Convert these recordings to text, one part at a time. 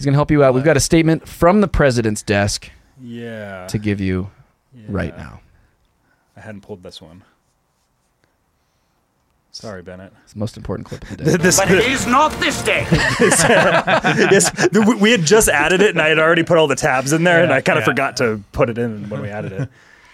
He's going to help you out. We've got a statement from the president's desk to give you right now. I hadn't pulled this one. Sorry, Bennett. It's the most important clip of the day. But it is not this day. Yes, we had just added it, and I had already put all the tabs in there, and I kind of forgot to put it in when we added it.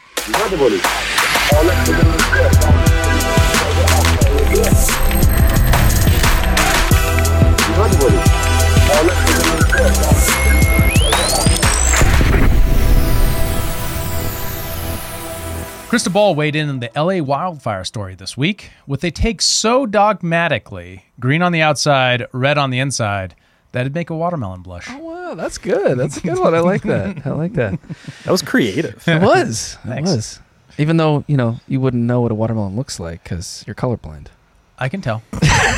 Krista Ball weighed in on the LA wildfire story this week with a take so dogmatically, green on the outside, red on the inside, that it'd make a watermelon blush. Oh, wow, that's good. That's a good one. I like that. I like that. That was creative. It was. Thanks. It was. Even though, you wouldn't know what a watermelon looks like because you're colorblind. I can tell.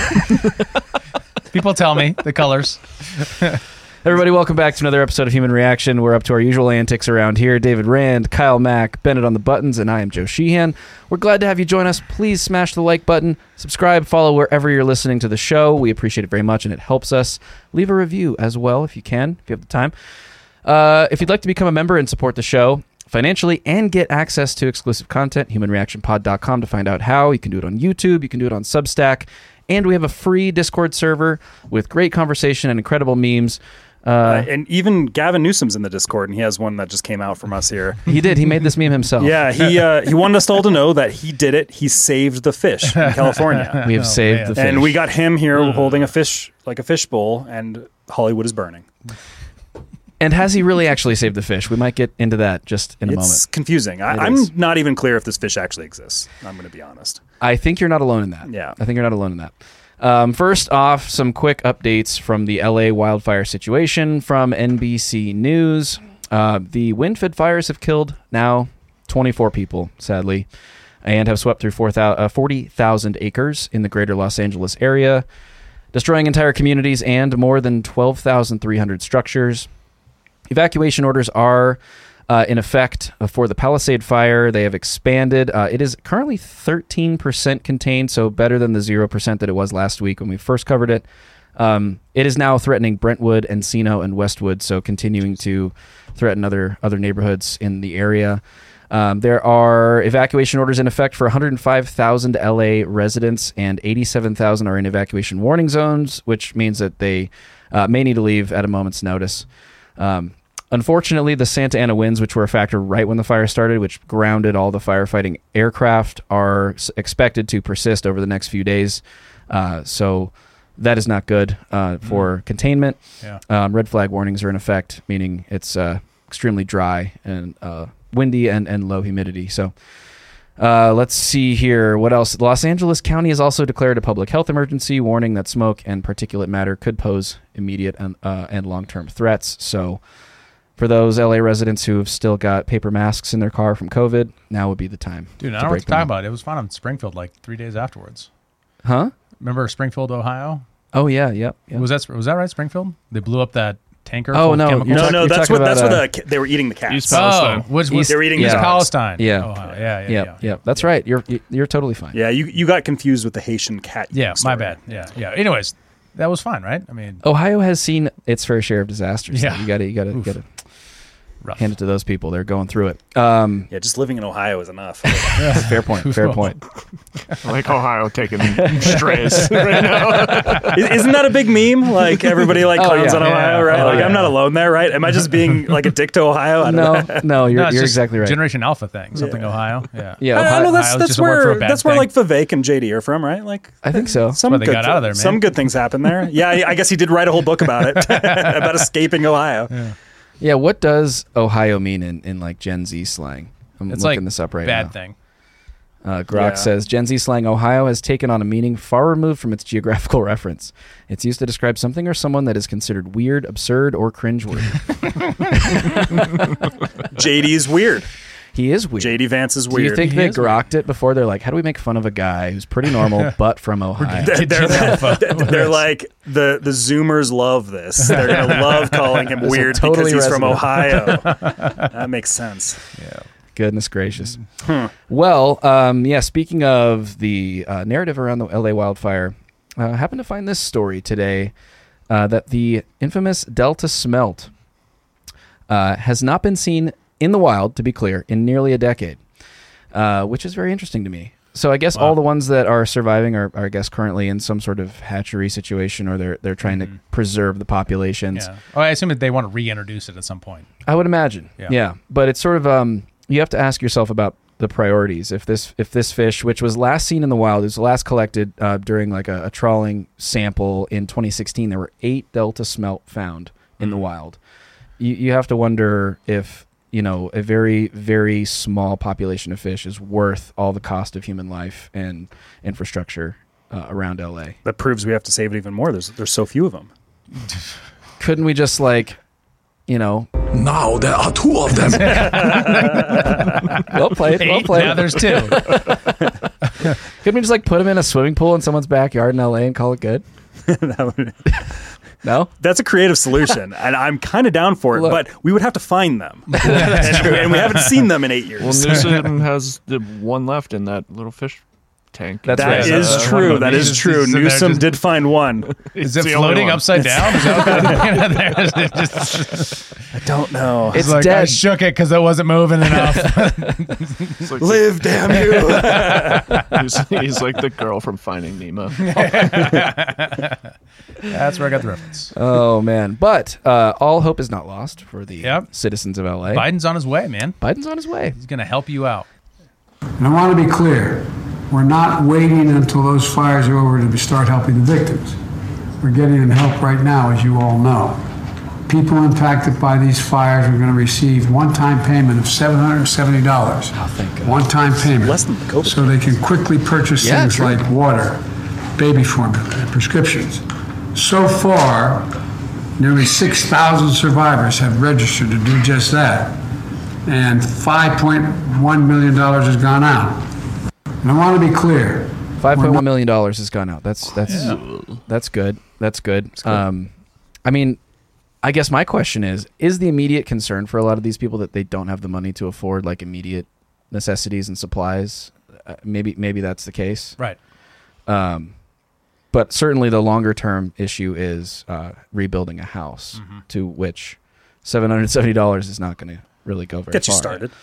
People tell me the colors. Everybody, welcome back to another episode of Human Reaction. We're up to our usual antics around here. David Rand, Kyle Mack, Bennett on the buttons, and I am Joe Sheehan. We're glad to have you join us. Please smash the like button, subscribe, follow wherever you're listening to the show. We appreciate it very much, and it helps us. Leave a review as well if you can, if you have the time. If you'd like to become a member and support the show financially and get access to exclusive content, humanreactionpod.com to find out how. You can do it on YouTube. You can do it on Substack. And we have a free Discord server with great conversation and incredible memes. And even Gavin Newsom's in the Discord, and he has one that just came out from us here. He did. He made this meme himself. Yeah, he wanted us all to know that he did it. He saved the fish in California. We have saved the fish. And we got him here holding a fish, like a fish bowl, and Hollywood is burning. And has he really actually saved the fish? We might get into that just in a moment. It's confusing. I'm not even clear if this fish actually exists. I'm going to be honest. I think you're not alone in that. Yeah. I think you're not alone in that. First off, some quick updates from the LA wildfire situation from NBC News. The wind-fed fires have killed now 24 people, sadly, and have swept through 40,000 acres in the greater Los Angeles area, destroying entire communities and more than 12,300 structures. Evacuation orders are in effect for the Palisade Fire. They have expanded. It is currently 13% contained, so better than the 0% that it was last week when we first covered it. It is now threatening Brentwood, Encino, and Westwood, so continuing to threaten other neighborhoods in the area. There are evacuation orders in effect for 105,000 LA residents, and 87,000 are in evacuation warning zones, which means that they may need to leave at a moment's notice. Unfortunately, the Santa Ana winds, which were a factor right when the fire started, which grounded all the firefighting aircraft, are expected to persist over the next few days. So that is not good for containment. Yeah. Red flag warnings are in effect, meaning it's extremely dry and windy and low humidity. So let's see here. What else? Los Angeles County has also declared a public health emergency, warning that smoke and particulate matter could pose immediate and long-term threats. So for those LA residents who have still got paper masks in their car from COVID, now would be the time. Dude, I don't know what to talk about. It was found in Springfield like 3 days afterwards. Huh? Remember Springfield, Ohio? Oh, yeah, yep. Was that right, Springfield? They blew up that tanker Oh, full no. of chemicals? No, that's where they were eating the cats. East Palestine. They were eating East the dogs. Palestine. Yeah. Ohio. Yeah. That's right. You're totally fine. Yeah, you got confused with the Haitian cat. Yeah, story. my bad. Yeah. Anyways, that was fine, right? I mean, Ohio has seen its fair share of disasters. Yeah. You gotta rough. hand it to those people. They're going through it. Yeah, just living in Ohio is enough. Fair point. I like Ohio taking strays right now. Isn't that a big meme? Like everybody clowns on Ohio, right? I'm not alone there, right? Am I just being like a dick to Ohio? I don't know. No, you're it's just exactly right. Generation Alpha thing, something Ohio. Yeah. Yeah, I know Ohio's that's just a word for a where bad that's where thing. like Vivek and JD are from, right? Like I think so. Some why they good got out of there, man. Some good things happen there. Yeah, I guess he did write a whole book about it, about escaping Ohio. Yeah, what does Ohio mean in like Gen Z slang? I'm It's looking like this up right now. bad thing. Grok says, Gen Z slang Ohio has taken on a meaning far removed from its geographical reference. It's used to describe something or someone that is considered weird, absurd, or cringeworthy. JD's weird. He is weird. JD Vance is Do weird. you think they grokked it before? They're like, how do we make fun of a guy who's pretty normal but from Ohio? They're like, the Zoomers love this. They're going to love calling him weird totally because he's from resonate. Ohio. That makes sense. Yeah. Goodness gracious. Well, speaking of the narrative around the LA wildfire, I happened to find this story today. that the infamous Delta smelt has not been seen in the wild, to be clear, in nearly a decade, which is very interesting to me. So I guess all the ones that are surviving are, I guess, currently in some sort of hatchery situation, or they're trying to preserve the populations. Yeah. Oh, I assume that they want to reintroduce it at some point. I would imagine. Yeah. But it's sort of you have to ask yourself about the priorities. If this fish, which was last seen in the wild, was last collected during like a trawling sample in 2016, there were 8 Delta smelt found in the wild. You have to wonder if a very, very small population of fish is worth all the cost of human life and infrastructure around LA. That proves we have to save it even more. There's so few of them. Couldn't we just Now there are 2 of them. Well played. 8, Well played. now there's 2. Couldn't we just put them in a swimming pool in someone's backyard in LA and call it good? No? That's a creative solution, and I'm kind of down for it, Look. but we would have to find them. and we haven't seen them in 8 years. Well, Newsom has the one left in that little fish tank. That's That right. is true. That is true. So they're Newsom just- did find one. Is it the only floating one. upside down? Is that what they're just, I don't know. It's like, I dead. shook it because it wasn't moving enough. It's like Live, damn you. he's like the girl from Finding Nemo. That's where I got the reference. Oh, man. But all hope is not lost for the Yep. citizens of LA. Biden's on his way, man. Biden's on his way. He's going to help you out. And I want to be clear, we're not waiting until those fires are over to start helping the victims. We're getting them help right now, as you all know. People impacted by these fires are going to receive one-time payment of $770. Oh, thank God. One-time payment. Less than the COVID. So they can quickly purchase Yeah, things true. like water, baby formula, and prescriptions. So far, nearly 6,000 survivors have registered to do just that. And $5.1 million has gone out. And I want to be clear. $5.1 million has gone out. That's good. That's good. I mean, I guess my question is the immediate concern for a lot of these people that they don't have the money to afford like immediate necessities and supplies? Maybe that's the case. Right. But certainly the longer term issue is rebuilding a house, to which $770 is not going to really go very Get you far. started.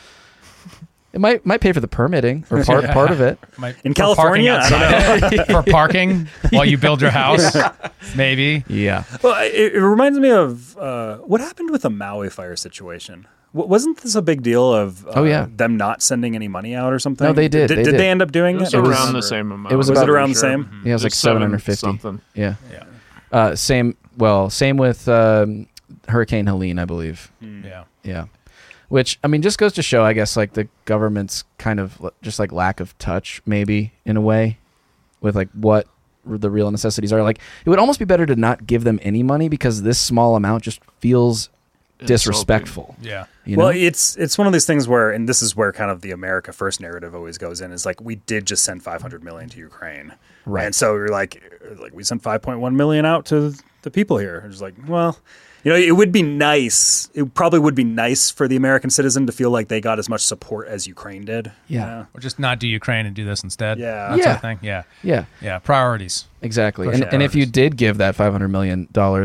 It might pay for the permitting or part of it. In For parking California, I don't outside. For parking while you build your house, maybe. Yeah. Well, it reminds me of what happened with the Maui fire situation. Wasn't this a big deal of them not sending any money out or something? No, they did. Did they end up doing It was it? around the same amount. it was Was about- it around the Sure. same? Yeah, it was like 750. something. Yeah. Yeah. Same with Hurricane Helene, I believe. Yeah. Yeah. Which, I mean, just goes to show, I guess, like the government's kind of just like lack of touch, maybe in a way, with like what the real necessities are. Like, it would almost be better to not give them any money because this small amount just feels disrespectful. Yeah. You know? Well, it's one of these things where, and this is where kind of the America First narrative always goes in, is like we did just send $500 million to Ukraine, Right. And so you're like we sent $5.1 million out to the people here. It's like, well, it would be nice. It probably would be nice for the American citizen to feel like they got as much support as Ukraine did. Yeah. Or just not do Ukraine and do this instead. Yeah. That sort Yeah. of thing. Yeah. Yeah. Yeah. Priorities. Exactly. Push And if you priorities. did give that $500 million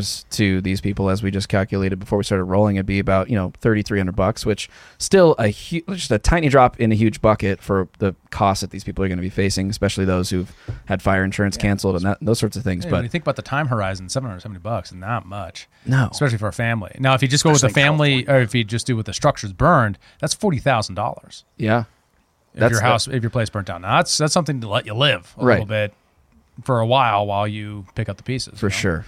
to these people, as we just calculated before we started rolling, it'd be about, $3,300, which still just a tiny drop in a huge bucket for the costs that these people are going to be facing, especially those who've had fire insurance canceled and those sorts of things. Yeah, when But you think about the time horizon, $770, not much. no, Especially for a family. Now, if you just go with the Especially in family, or if you just do with the structures burned, that's $40,000. yeah, If your place burnt down. Now, that's something to let you live a Right. little bit for a while you pick up the pieces. for sure.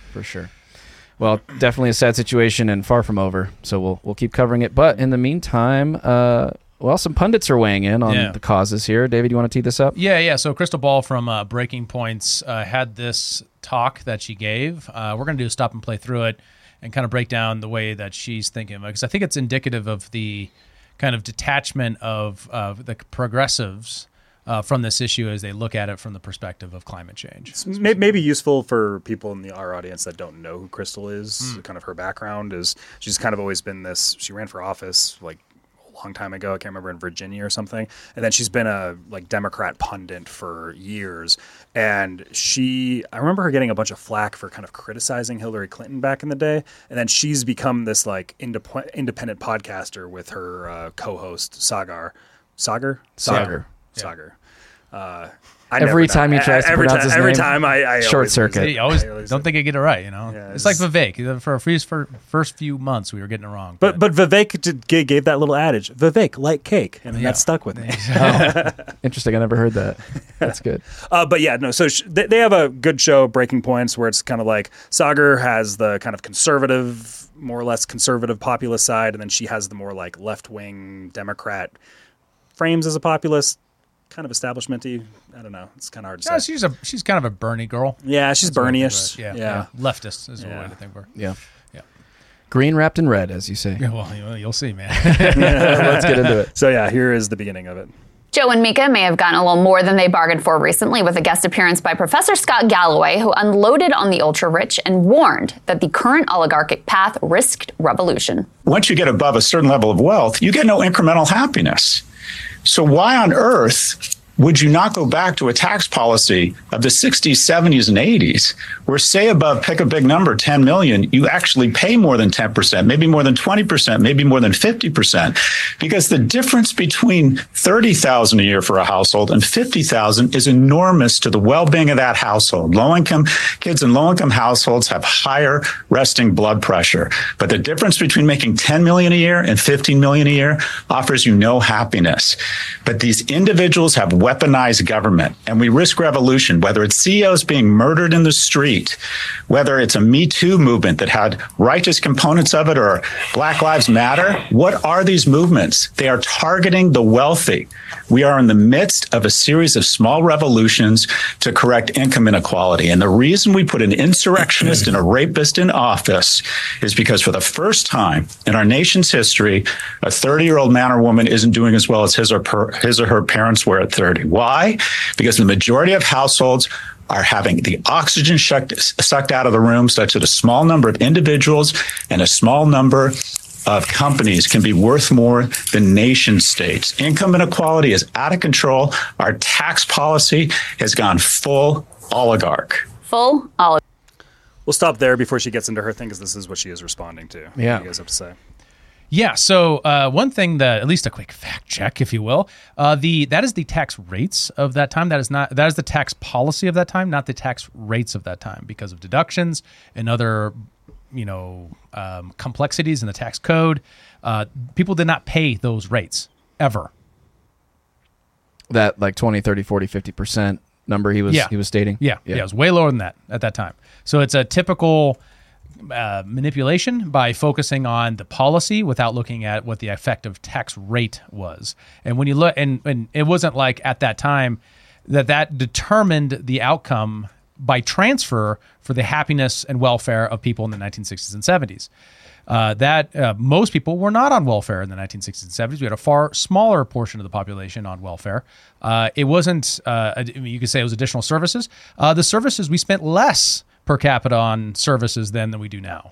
Well, definitely a sad situation and far from over. So we'll keep covering it. But in the meantime, some pundits are weighing in on the causes here. David, you want to tee this up? Yeah. So Crystal Ball from Breaking Points had this talk that she gave. We're going to do a stop and play through it and kind of break down the way that she's thinking about it, because I think it's indicative of the kind of detachment of the progressives from this issue as they look at it from the perspective of climate change. It's maybe useful for people in our audience that don't know who Crystal is. Kind of her background is she's kind of always been this. She ran for office like a long time ago. I can't remember, in Virginia or something. And then she's been a like Democrat pundit for years. And I remember her getting a bunch of flack for kind of criticizing Hillary Clinton back in the day. And then she's become this like independent podcaster with her co-host Sagar. Every time he tries to pronounce his name, every time I short always circuit. lose it. You always I always don't think I get it right, Yeah, it's like Vivek. For first few months, we were getting it wrong. But Vivek gave that little adage, Vivek, like cake, and that stuck with me. Interesting. I never heard that. That's good. But yeah, no. So they have a good show, Breaking Points, where it's kind of like Sagar has the kind of conservative, more or less conservative populist side, and then she has the more like left wing Democrat frames as a populist, kind of establishmenty. I don't know. It's kind of hard to say. She's kind of a Bernie girl. Yeah, she's Bernie-ish. Yeah. Leftist is the way to think of her. Yeah. Green wrapped in red, as you say. Yeah, well, you'll see, man. Let's get into it. So yeah, here is the beginning of it. Joe and Mika may have gotten a little more than they bargained for recently with a guest appearance by Professor Scott Galloway, who unloaded on the ultra-rich and warned that the current oligarchic path risked revolution. Once you get above a certain level of wealth, you get no incremental happiness. So why on earth would you not go back to a tax policy of the 60s, 70s, and 80s, where, say, above, pick a big number, 10 million, you actually pay more than 10%, maybe more than 20%, maybe more than 50%, because the difference between 30,000 a year for a household and 50,000 is enormous to the well-being of that household. Low-income kids in low-income households have higher resting blood pressure, but the difference between making 10 million a year and 15 million a year offers you no happiness. But these individuals have weaponized government, and we risk revolution, whether it's CEOs being murdered in the street, whether it's a Me Too movement that had righteous components of it, or Black Lives Matter. What are these movements? They are targeting the wealthy. We are in the midst of a series of small revolutions to correct income inequality. And the reason we put an insurrectionist and a rapist in office is because for the first time in our nation's history, a 30-year-old man or woman isn't doing as well as his or her parents were at 30. Why? Because the majority of households are having the oxygen sucked out of the room, such that a small number of individuals and a small number of companies can be worth more than nation states. Income inequality is out of control. Our tax policy has gone full oligarch. Full oligarch. We'll stop there before she gets into her thing, because this is what she is responding to. Yeah. What do you guys have to say? Yeah, so one thing that, at least a quick fact check, if you will, that is the tax rates of that time. That is the tax policy of that time, not the tax rates of that time, because of deductions and other, complexities in the tax code. People did not pay those rates ever. That like 20, 30, 40, 50% number he was stating. Yeah, it was way lower than that at that time. So it's a typical manipulation by focusing on the policy without looking at what the effective tax rate was. And when you look, and it wasn't like at that time that determined the outcome by transfer for the happiness and welfare of people in the 1960s and 70s. Most people were not on welfare in the 1960s and 70s. We had a far smaller portion of the population on welfare. It wasn't, you could say it was additional services. The services, we spent less per capita on services than we do now.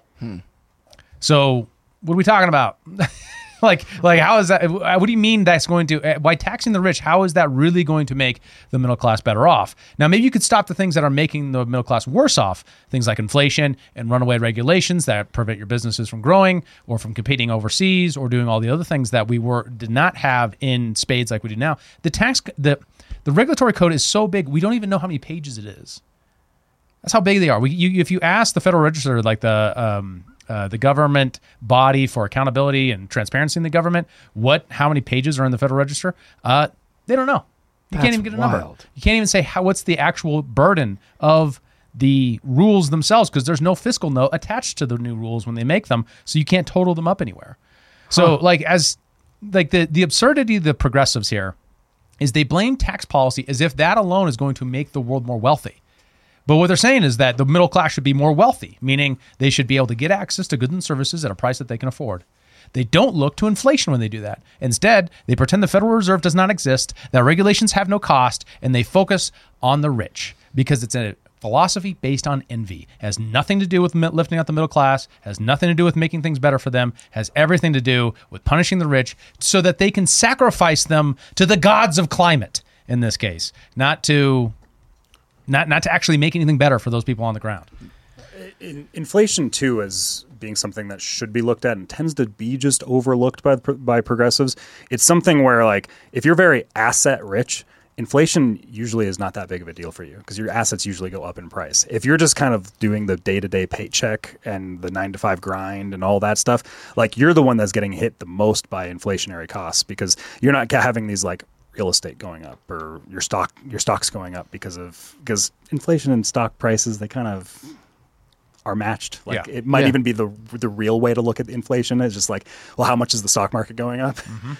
So what are we talking about? like how is that? What do you mean that's going to, by taxing the rich, how is that really going to make the middle class better off? Now, maybe you could stop the things that are making the middle class worse off, things like inflation and runaway regulations that prevent your businesses from growing or from competing overseas or doing all the other things that we did not have in spades like we do now. The regulatory code is so big, we don't even know how many pages it is. That's how big they are. If you ask the Federal Register, like the government body for accountability and transparency in the government, how many pages are in the Federal Register, they don't know. You can't even get a number. You can't even say what's the actual burden of the rules themselves, because there's no fiscal note attached to the new rules when they make them, so you can't total them up anywhere. So the absurdity of the progressives here is they blame tax policy as if that alone is going to make the world more wealthy. But what they're saying is that the middle class should be more wealthy, meaning they should be able to get access to goods and services at a price that they can afford. They don't look to inflation when they do that. Instead, they pretend the Federal Reserve does not exist, that regulations have no cost, and they focus on the rich because it's a philosophy based on envy. It has nothing to do with lifting up the middle class, has nothing to do with making things better for them, has everything to do with punishing the rich so that they can sacrifice them to the gods of climate in this case, not to actually make anything better for those people on the ground. Inflation, too, as being something that should be looked at and tends to be just overlooked by progressives. It's something where, like, if you're very asset rich, inflation usually is not that big of a deal for you because your assets usually go up in price. If you're just kind of doing the day-to-day paycheck and the 9-to-5 grind and all that stuff, like, you're the one that's getting hit the most by inflationary costs because you're not having these, like, real estate going up or your stocks going up because inflation and stock prices, they kind of are matched. Like, it might even be the real way to look at inflation is just like, well, how much is the stock market going up?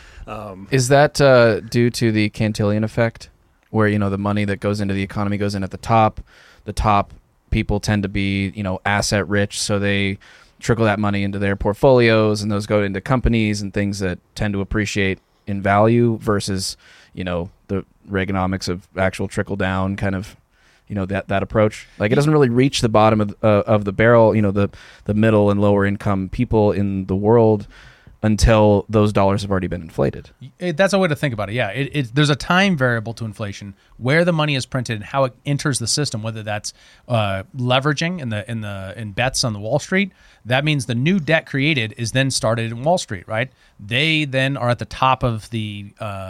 Is that due to the Cantillon effect, where, you know, the money that goes into the economy goes in at the top? The top people tend to be, you know, asset rich, so they trickle that money into their portfolios, and those go into companies and things that tend to appreciate in value versus, you know, the Reaganomics of actual trickle down kind of, you know, that approach. Like, it doesn't really reach the bottom of the barrel, you know, the middle and lower income people in the world until those dollars have already been inflated. That's a way to think about it. Yeah, there's a time variable to inflation where the money is printed and how it enters the system. Whether that's leveraging in bets on the Wall Street, that means the new debt created is then started in Wall Street, right? They then are at the top of the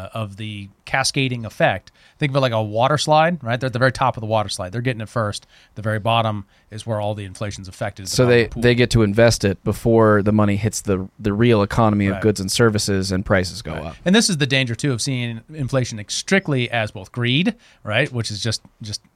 cascading effect. Think of it like a water slide, right? They're at the very top of the water slide. They're getting it first. The very bottom is where all the inflation's affected. So they get to invest it before the money hits the real economy of goods and services, and prices go up. And this is the danger too of seeing inflation strictly as both greed, right, which is just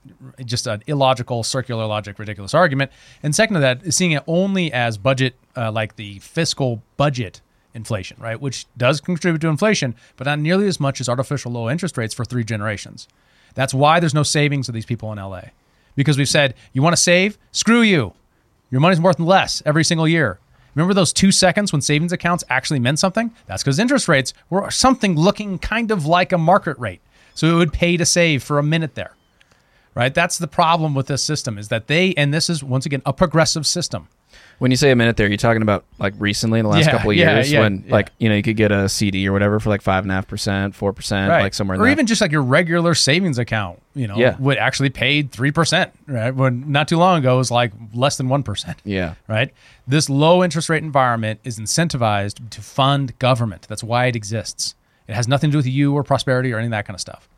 an illogical, circular logic, ridiculous argument, and second to that, seeing it only as budget, like the fiscal budget inflation, right, which does contribute to inflation, but not nearly as much as artificial low interest rates for 3 generations. That's why there's no savings of these people in LA, because we've said, you want to save? Screw you. Your money's worth less every single year. Remember those 2 seconds when savings accounts actually meant something? That's because interest rates were something looking kind of like a market rate. So it would pay to save for a minute there, right? That's the problem with this system, is that and this is, once again, a progressive system. When you say a minute there, you're talking about like recently in the last couple of years when like, you know, you could get a CD or whatever for like 5.5%, 4%, right, like somewhere in or that. even just like your regular savings account, you know, would actually pay 3%, right? When not too long ago it was like less than 1%. Yeah. Right. This low interest rate environment is incentivized to fund government. That's why it exists. It has nothing to do with you or prosperity or any of that kind of stuff.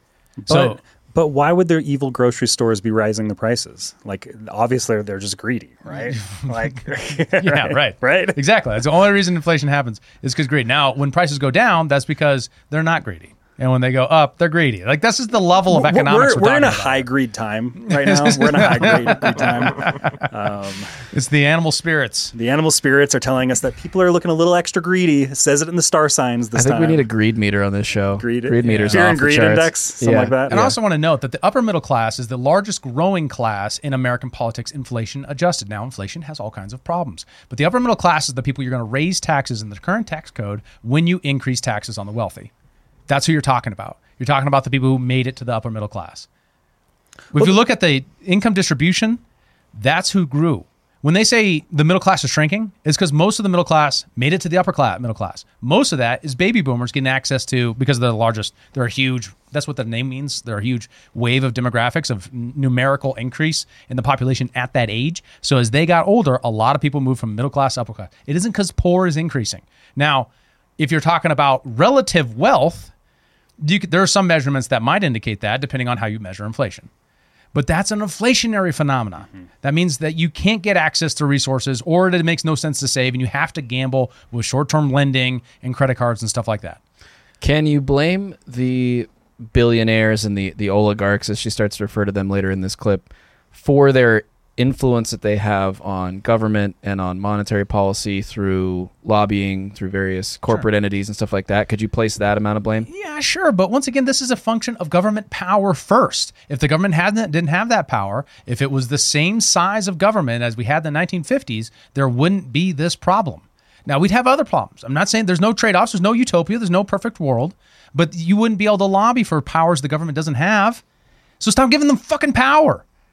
But why would their evil grocery stores be rising the prices? Like, obviously, they're just greedy, right? Like, right? Exactly. That's the only reason inflation happens is because greed. Now, when prices go down, that's because they're not greedy. And when they go up, they're greedy. Like, this is the level of economics we're in a high greed time right now. We're in a high greed time. It's the animal spirits. The animal spirits are telling us that people are looking a little extra greedy. It says it in the star signs this time. I think we need a greed meter on this show. Greed meters Fear off and the greed charts. index, something like that. And I also want to note that the upper middle class is the largest growing class in American politics, inflation adjusted. Now, inflation has all kinds of problems. But the upper middle class is the people you're going to raise taxes in the current tax code when you increase taxes on the wealthy. That's who you're talking about. You're talking about the people who made it to the upper middle class. If you look at the income distribution, that's who grew. When they say the middle class is shrinking, it's because most of the middle class made it to the upper middle class. Most of that is baby boomers getting access to, because they're the largest, they're a huge, that's what the name means. They're a huge wave of demographics, of numerical increase in the population at that age. So as they got older, a lot of people moved from middle class to upper class. It isn't because poor is increasing. Now, if you're talking about relative wealth, there are some measurements that might indicate that, depending on how you measure inflation. But that's an inflationary phenomenon. Mm-hmm. That means that you can't get access to resources, or that it makes no sense to save, and you have to gamble with short-term lending and credit cards and stuff like that. Can you blame the billionaires and the oligarchs, as she starts to refer to them later in this clip, for their influence that they have on government and on monetary policy through lobbying, through various corporate entities and stuff like that? Could you place that amount of blame? Yeah, sure. But once again, this is a function of government power first. If the government didn't have that power, if it was the same size of government as we had in the 1950s, there wouldn't be this problem. Now, we'd have other problems. I'm not saying there's no trade-offs, there's no utopia, there's no perfect world, but you wouldn't be able to lobby for powers the government doesn't have. So stop giving them fucking power.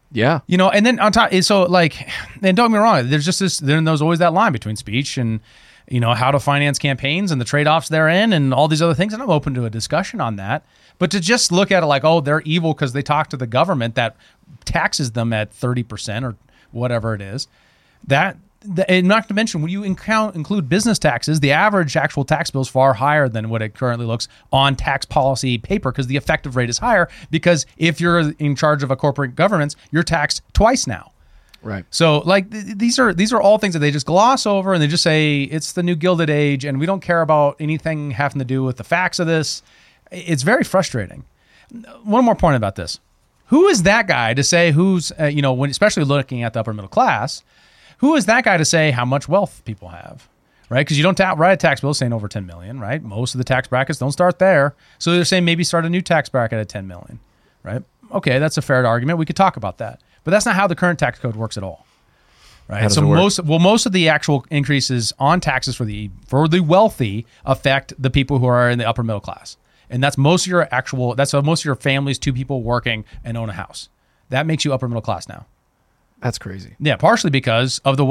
Yeah. You know, and then on top, so like, and don't get me wrong, there's just this, then there's always that line between speech and, you know, how to finance campaigns and the trade-offs therein and all these other things. And I'm open to a discussion on that. But to just look at it like, oh, they're evil because they talk to the government that taxes them at 30% or whatever it is, and not to mention, when you include business taxes, the average actual tax bill is far higher than what it currently looks on tax policy paper because the effective rate is higher because if you're in charge of a corporate governance, you're taxed twice now. Right. So like these are all things that they just gloss over and they just say it's the new Gilded Age and we don't care about anything having to do with the facts of this. It's very frustrating. One more point about this. Who is that guy to say who's, when especially looking at the upper middle class, who is that guy to say how much wealth people have, right? Because you don't write a tax bill saying over 10 million, right? Most of the tax brackets don't start there. So they're saying maybe start a new tax bracket at 10 million, right? Okay, that's a fair argument. We could talk about that. But that's not how the current tax code works at all, right? How does So it work? most of the actual increases on taxes for the wealthy affect the people who are in the upper middle class. And that's most of your family's two people working and own a house. That makes you upper middle class now. That's crazy. Yeah, partially because of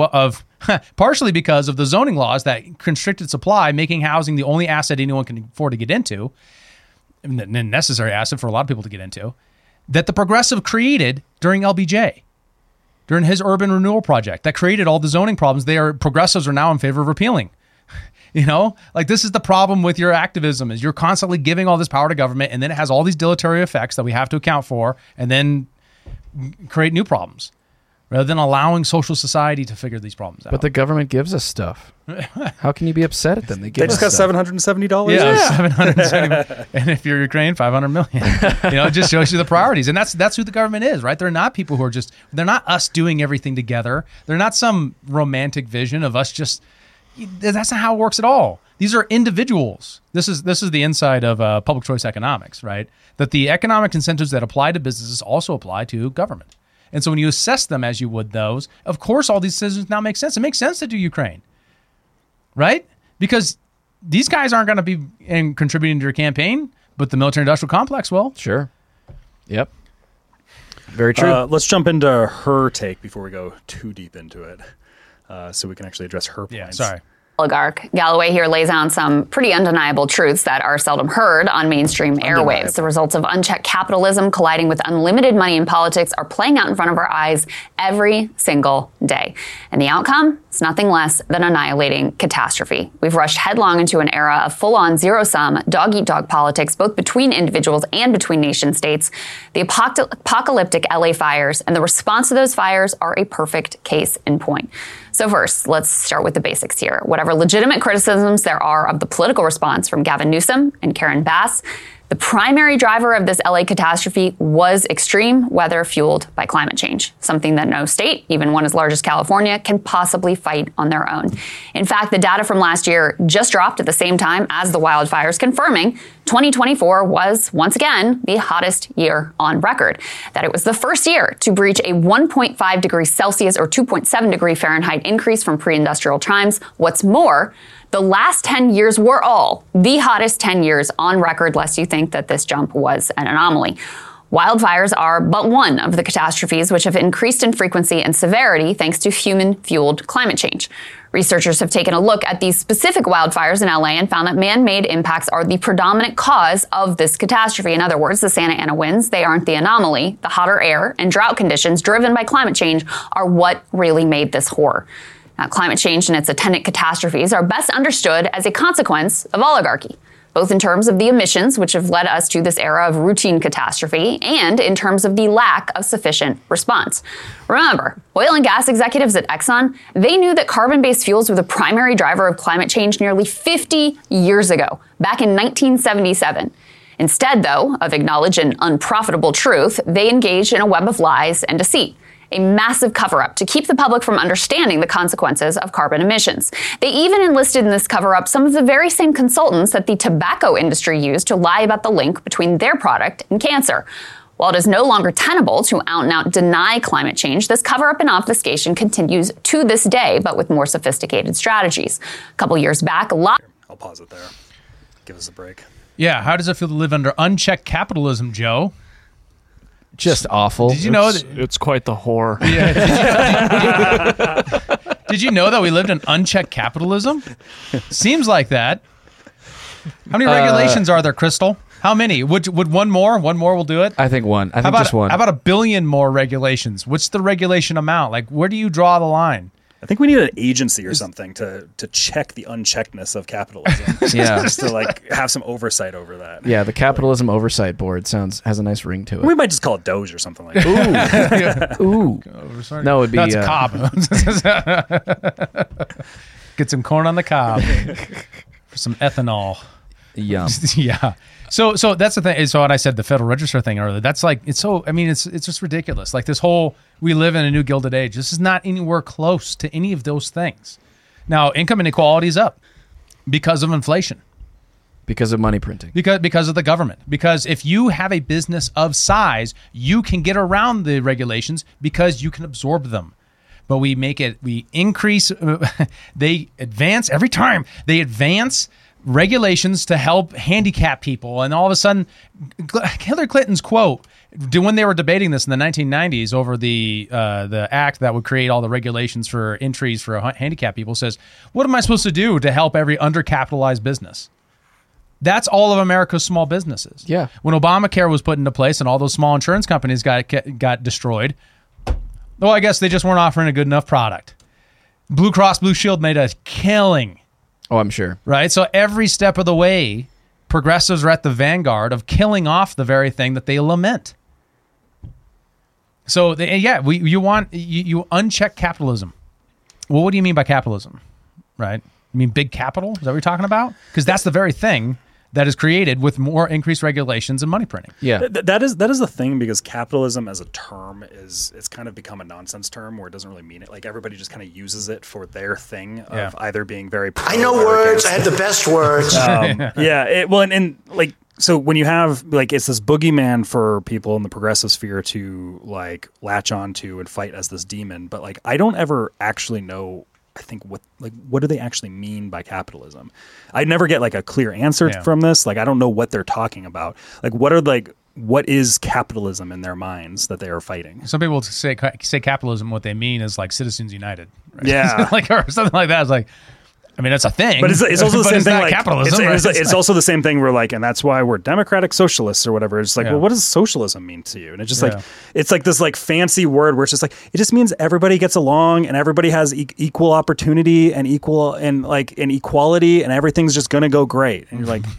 the zoning laws that constricted supply, making housing the only asset anyone can afford to get into, and the necessary asset for a lot of people to get into, that the progressive created during LBJ, during his urban renewal project, that created all the zoning problems. Progressives are now in favor of repealing. You know, like this is the problem with your activism is you're constantly giving all this power to government, and then it has all these deleterious effects that we have to account for, and then create new problems. Rather than allowing social society to figure these problems out. But the government gives us stuff. How can you be upset at them? They just got stuff. $770. Yeah, $770. And if you're Ukraine, $500 million. It just shows you the priorities. And that's who the government is, right? They're not people who are they're not us doing everything together. They're not some romantic vision of us that's not how it works at all. These are individuals. This is the inside of public choice economics, right? That the economic incentives that apply to businesses also apply to government. And so when you assess them as you would those, of course, all these decisions now make sense. It makes sense to do Ukraine, right? Because these guys aren't going to be contributing to your campaign, but the military-industrial complex will. Sure. Yep. Very true. Let's jump into her take before we go too deep into it, so we can actually address her points. Yeah, sorry. Oligarch Galloway here lays out some pretty undeniable truths that are seldom heard on mainstream airwaves. The results of unchecked capitalism colliding with unlimited money in politics are playing out in front of our eyes every single day. And the outcome is nothing less than annihilating catastrophe. We've rushed headlong into an era of full-on zero-sum, dog-eat-dog politics, both between individuals and between nation states. The apocalyptic LA fires and the response to those fires are a perfect case in point. So first, let's start with the basics here. Whatever legitimate criticisms there are of the political response from Gavin Newsom and Karen Bass, the primary driver of this LA catastrophe was extreme weather fueled by climate change, something that no state, even one as large as California, can possibly fight on their own. In fact, the data from last year just dropped at the same time as the wildfires, confirming 2024 was, once again, the hottest year on record, that it was the first year to breach a 1.5 degrees Celsius or 2.7 degree Fahrenheit increase from pre-industrial times. What's more, the last 10 years were all the hottest 10 years on record, lest you think that this jump was an anomaly. Wildfires are but one of the catastrophes which have increased in frequency and severity thanks to human-fueled climate change. Researchers have taken a look at these specific wildfires in LA and found that man-made impacts are the predominant cause of this catastrophe. In other words, the Santa Ana winds, they aren't the anomaly. The hotter air and drought conditions driven by climate change are what really made this horror. Now, climate change and its attendant catastrophes are best understood as a consequence of oligarchy, both in terms of the emissions, which have led us to this era of routine catastrophe, and in terms of the lack of sufficient response. Remember, oil and gas executives at Exxon, they knew that carbon-based fuels were the primary driver of climate change nearly 50 years ago, back in 1977. Instead, though, of acknowledge an unprofitable truth, they engaged in a web of lies and deceit. A massive cover-up to keep the public from understanding the consequences of carbon emissions. They even enlisted in this cover-up some of the very same consultants that the tobacco industry used to lie about the link between their product and cancer. While it is no longer tenable to out-and-out deny climate change, this cover-up and obfuscation continues to this day, but with more sophisticated strategies. A couple years back, I'll pause it there. Give us a break. Yeah, how does it feel to live under unchecked capitalism, Joe? just awful. Did you know It's quite the whore. Did you know that we lived in unchecked capitalism? Seems like that. How many regulations are there, Crystal? How many? Would one more will do it? I think one. I think How just one. about 1 billion more regulations? What's the regulation amount? Like, where do you draw the line? I think we need an agency or something to check the uncheckedness of capitalism. Yeah. Just to like have some oversight over that. Yeah, the Capitalism Oversight Board has a nice ring to We it. might just call it Doge or something like that. Ooh. No, it would be That's a cob. Get some corn on the cob for some ethanol. Yum. Yeah. So that's the thing. So when I said the Federal Register thing earlier, that's like, it's just ridiculous. Like this whole, we live in a new Gilded Age. This is not anywhere close to any of those things. Now, income inequality is up because of inflation. Because of money printing. Because of the government. Because if you have a business of size, you can get around the regulations because you can absorb them. But we increase, they advance every time. They advance regulations to help handicap people. And all of a sudden, Hillary Clinton's quote, when they were debating this in the 1990s over the act that would create all the regulations for entries for handicapped people, says, what am I supposed to do to help every undercapitalized business? That's all of America's small businesses. Yeah. When Obamacare was put into place and all those small insurance companies got destroyed, well, I guess they just weren't offering a good enough product. Blue Cross Blue Shield made a killing. Oh, I'm sure. Right? So every step of the way, progressives are at the vanguard of killing off the very thing that they lament. So, you uncheck capitalism. Well, what do you mean by capitalism? Right? You mean big capital? Is that what you're talking about? Because that's the very thing that is created with more increased regulations and money printing. Yeah. That is the thing, because capitalism as a term it's kind of become a nonsense term where it doesn't really mean it. Like everybody just kind of uses it for their thing of either being very pro I know words. I have the best words. So when you have like it's this boogeyman for people in the progressive sphere to like latch onto and fight as this demon, but like I don't ever actually know. I think what do they actually mean by capitalism? I never get like a clear answer from this. Like I don't know what they're talking about. Like what is capitalism in their minds that they are fighting? Some people say capitalism. What they mean is like Citizens United, right? Yeah, or something like that. It's like, I mean, it's a thing, but it's also the same thing. Like capitalism. It's also the same thing. We're like, and that's why we're democratic socialists or whatever. It's like, well, what does socialism mean to you? And it's just like, it's like this like fancy word where it's just like, it just means everybody gets along and everybody has equal opportunity and equality and everything's just gonna go great. And you're like,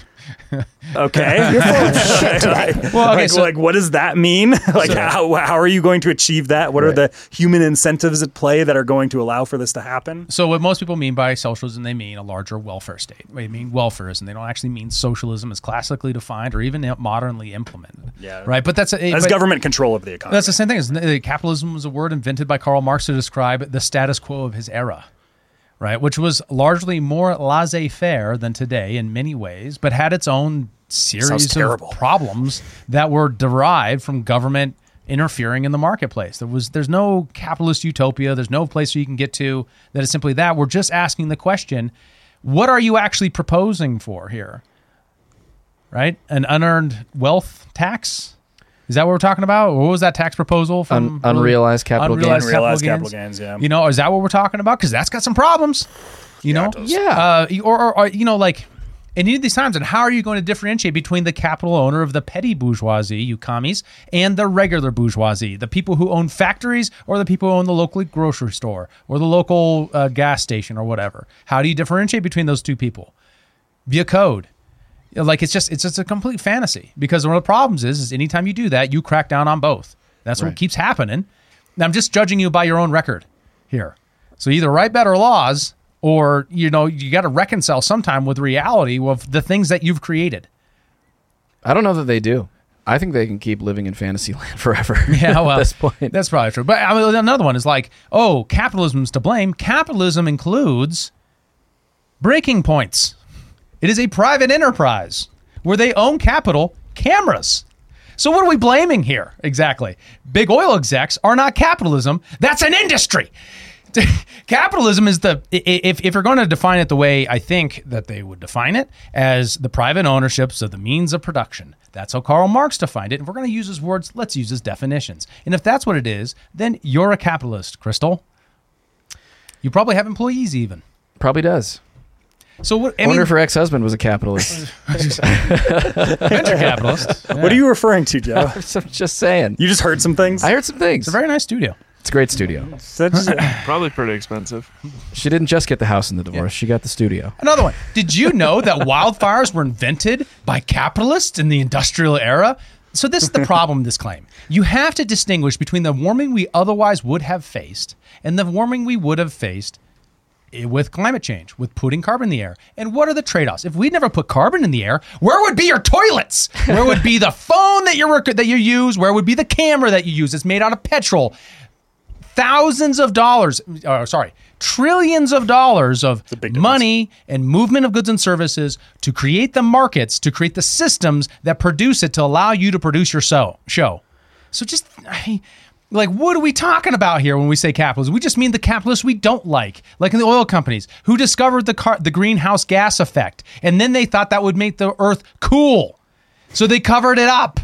okay, you're full of shit. Like, what does that mean? Like, how are you going to achieve that? What are the human incentives at play that are going to allow for this to happen? So what most people mean by socialism, they mean a larger welfare state. They mean welfarism. They don't actually mean socialism as classically defined or even modernly implemented. Yeah, right. But that's government control of the economy. That's the same thing. Capitalism was a word invented by Karl Marx to describe the status quo of his era. Right, which was largely more laissez-faire than today in many ways, but had its own series of problems that were derived from government interfering in the marketplace. There's no capitalist utopia. There's no place where you can get to that is simply that. We're just asking the question, what are you actually proposing for here? Right? An unearned wealth tax? Is that what we're talking about? What was that tax proposal from unrealized capital gains? Unrealized capital gains, yeah. You know, is that what we're talking about? Because that's got some problems. You know? Yeah. Or you know, like, in any of these times, and how are you going to differentiate between the capital owner of the petty bourgeoisie, you commies, and the regular bourgeoisie, the people who own factories or the people who own the local grocery store or the local gas station or whatever? How do you differentiate between those two people? Via code. Like it's just a complete fantasy, because one of the problems is anytime you do that, you crack down on both. That's what keeps happening. Now, I'm just judging you by your own record here. So either write better laws, or you got to reconcile sometime with reality of the things that you've created. I don't know that they do. I think they can keep living in fantasy land forever. Yeah, well, at this point, that's probably true. But I mean, another one is like, oh, capitalism's to blame. Capitalism includes breaking points. It is a private enterprise where they own capital, cameras. So what are we blaming here? Exactly. Big oil execs are not capitalism. That's an industry. Capitalism is if you're going to define it the way I think that they would define it, as the private ownerships of the means of production. That's how Karl Marx defined it. If we're going to use his words, let's use his definitions. And if that's what it is, then you're a capitalist, Crystal. You probably have employees even. Probably does. So what? I wonder if her ex-husband was a capitalist. Venture capitalist. Yeah. What are you referring to, Joe? I'm just saying. You just heard some things? I heard some things. It's a very nice studio. It's a great studio. Probably pretty expensive. She didn't just get the house in the divorce. She got the studio. Another one. Did you know that wildfires were invented by capitalists in the industrial era? So this is the problem with this claim. You have to distinguish between the warming we otherwise would have faced and the warming we would have faced with climate change, with putting carbon in the air. And what are the trade-offs? If we'd never put carbon in the air, where would be your toilets? Where would be the phone that you use? Where would be the camera that you use? It's made out of petrol. Trillions of dollars of money and movement of goods and services to create the markets, to create the systems that produce it to allow you to produce your show. So just... Like, what are we talking about here when we say capitalism? We just mean the capitalists we don't like in the oil companies who discovered the greenhouse gas effect. And then they thought that would make the earth cool. So they covered it up.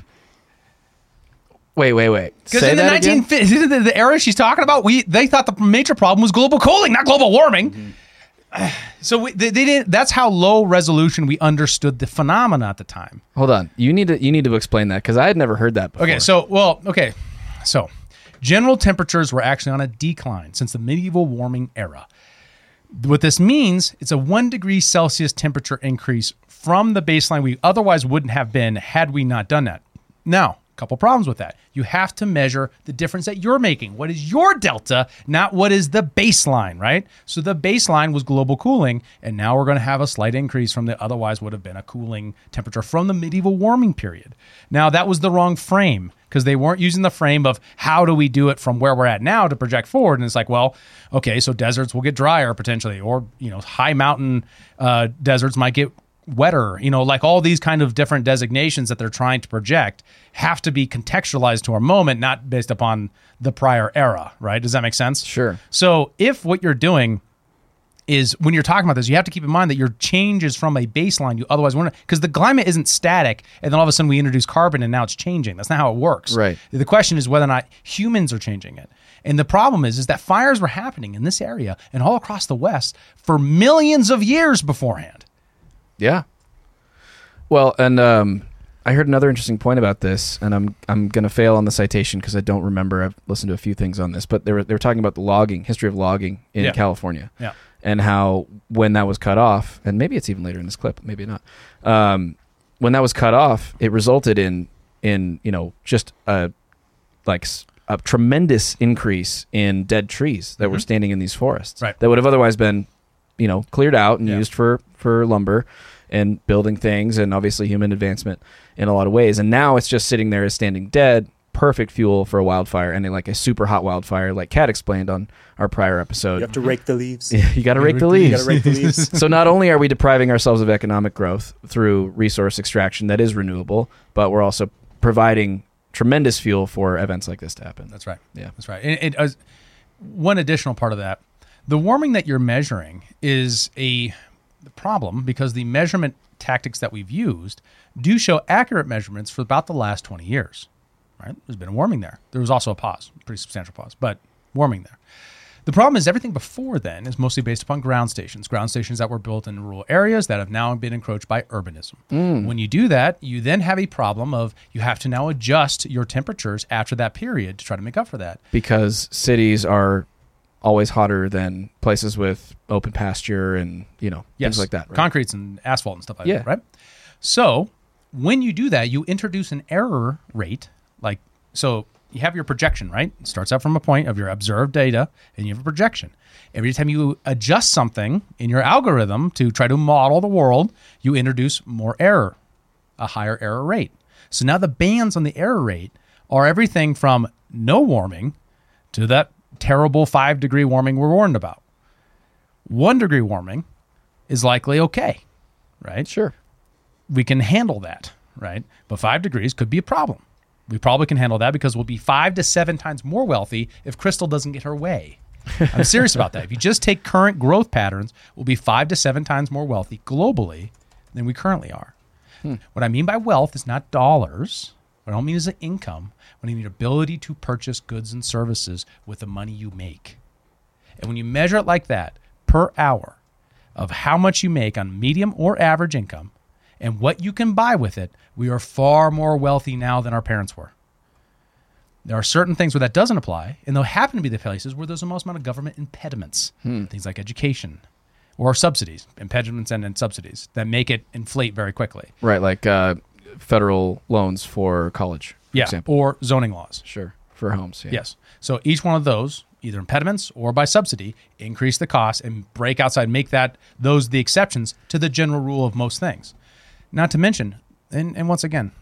Wait. Because in the 1950s, the era she's talking about, they thought the major problem was global cooling, not global warming. Mm-hmm. So they didn't. That's how low resolution we understood the phenomena at the time. Hold on. You need to explain that because I had never heard that before. So general temperatures were actually on a decline since the medieval warming era. What this means, it's a 1 degree Celsius temperature increase from the baseline we otherwise wouldn't have been had we not done that. Now, a couple problems with that. You have to measure the difference that you're making. What is your delta, not what is the baseline, right? So the baseline was global cooling, and now we're going to have a slight increase from the otherwise would have been a cooling temperature from the medieval warming period. Now, that was the wrong frame, because they weren't using the frame of how do we do it from where we're at now to project forward. And it's like, well, okay, so deserts will get drier potentially, or high mountain deserts might get wetter. Like all these kind of different designations that they're trying to project have to be contextualized to our moment, not based upon the prior era, right? Does that make sense? Sure. So if what you're doing is when you're talking about this, you have to keep in mind that your change is from a baseline you otherwise wouldn't, because the climate isn't static and then all of a sudden we introduce carbon and now it's changing. That's not how it works. Right. The question is whether or not humans are changing it. And the problem is that fires were happening in this area and all across the West for millions of years beforehand. Yeah. Well, and I heard another interesting point about this, and I'm going to fail on the citation because I don't remember. I've listened to a few things on this, but they were talking about the history of logging in California. Yeah. And how when that was cut off, and maybe it's even later in this clip, maybe not. When that was cut off, it resulted in just a tremendous increase in dead trees that were standing in these forests. Right. That would have otherwise been, cleared out and used for lumber and building things, and obviously human advancement in a lot of ways. And now it's just sitting there as standing dead. Perfect fuel for a wildfire, and a super hot wildfire, like Kat explained on our prior episode. You have to rake the leaves. You got to rake the leaves. So not only are we depriving ourselves of economic growth through resource extraction that is renewable, but we're also providing tremendous fuel for events like this to happen. That's right. Yeah, that's right. And one additional part of that, the warming that you're measuring is a problem because the measurement tactics that we've used do show accurate measurements for about the last 20 years. Right? There's been a warming there. There was also a pause, pretty substantial pause, but warming there. The problem is everything before then is mostly based upon ground stations that were built in rural areas that have now been encroached by urbanism. When you do that, you then have a problem of you have to now adjust your temperatures after that period to try to make up for that. Because cities are always hotter than places with open pasture and, things like that. Right? Concretes and asphalt and stuff like that, right? So when you do that, you introduce an error rate. So you have your projection, right? It starts out from a point of your observed data, and you have a projection. Every time you adjust something in your algorithm to try to model the world, you introduce more error, a higher error rate. So now the bands on the error rate are everything from no warming to that terrible 5 degree warming we're warned about. 1 degree warming is likely okay, right? Sure. We can handle that, right? But 5 degrees could be a problem. We probably can handle that because we'll be 5 to 7 times more wealthy if Crystal doesn't get her way. I'm serious about that. If you just take current growth patterns, we'll be 5 to 7 times more wealthy globally than we currently are. What I mean by wealth is not dollars. What I don't mean is an income. What I mean ability to purchase goods and services with the money you make. And when you measure it like that, per hour of how much you make on medium or average income and what you can buy with it, we are far more wealthy now than our parents were. There are certain things where that doesn't apply, and they'll happen to be the places where there's the most amount of government impediments, things like education or subsidies, impediments and subsidies that make it inflate very quickly. Right, like federal loans for college, for example. Or zoning laws. Sure, for homes. Yeah. Yes. So each one of those, either impediments or by subsidy, increase the cost and break outside, make those the exceptions to the general rule of most things. Not to mention, and once again,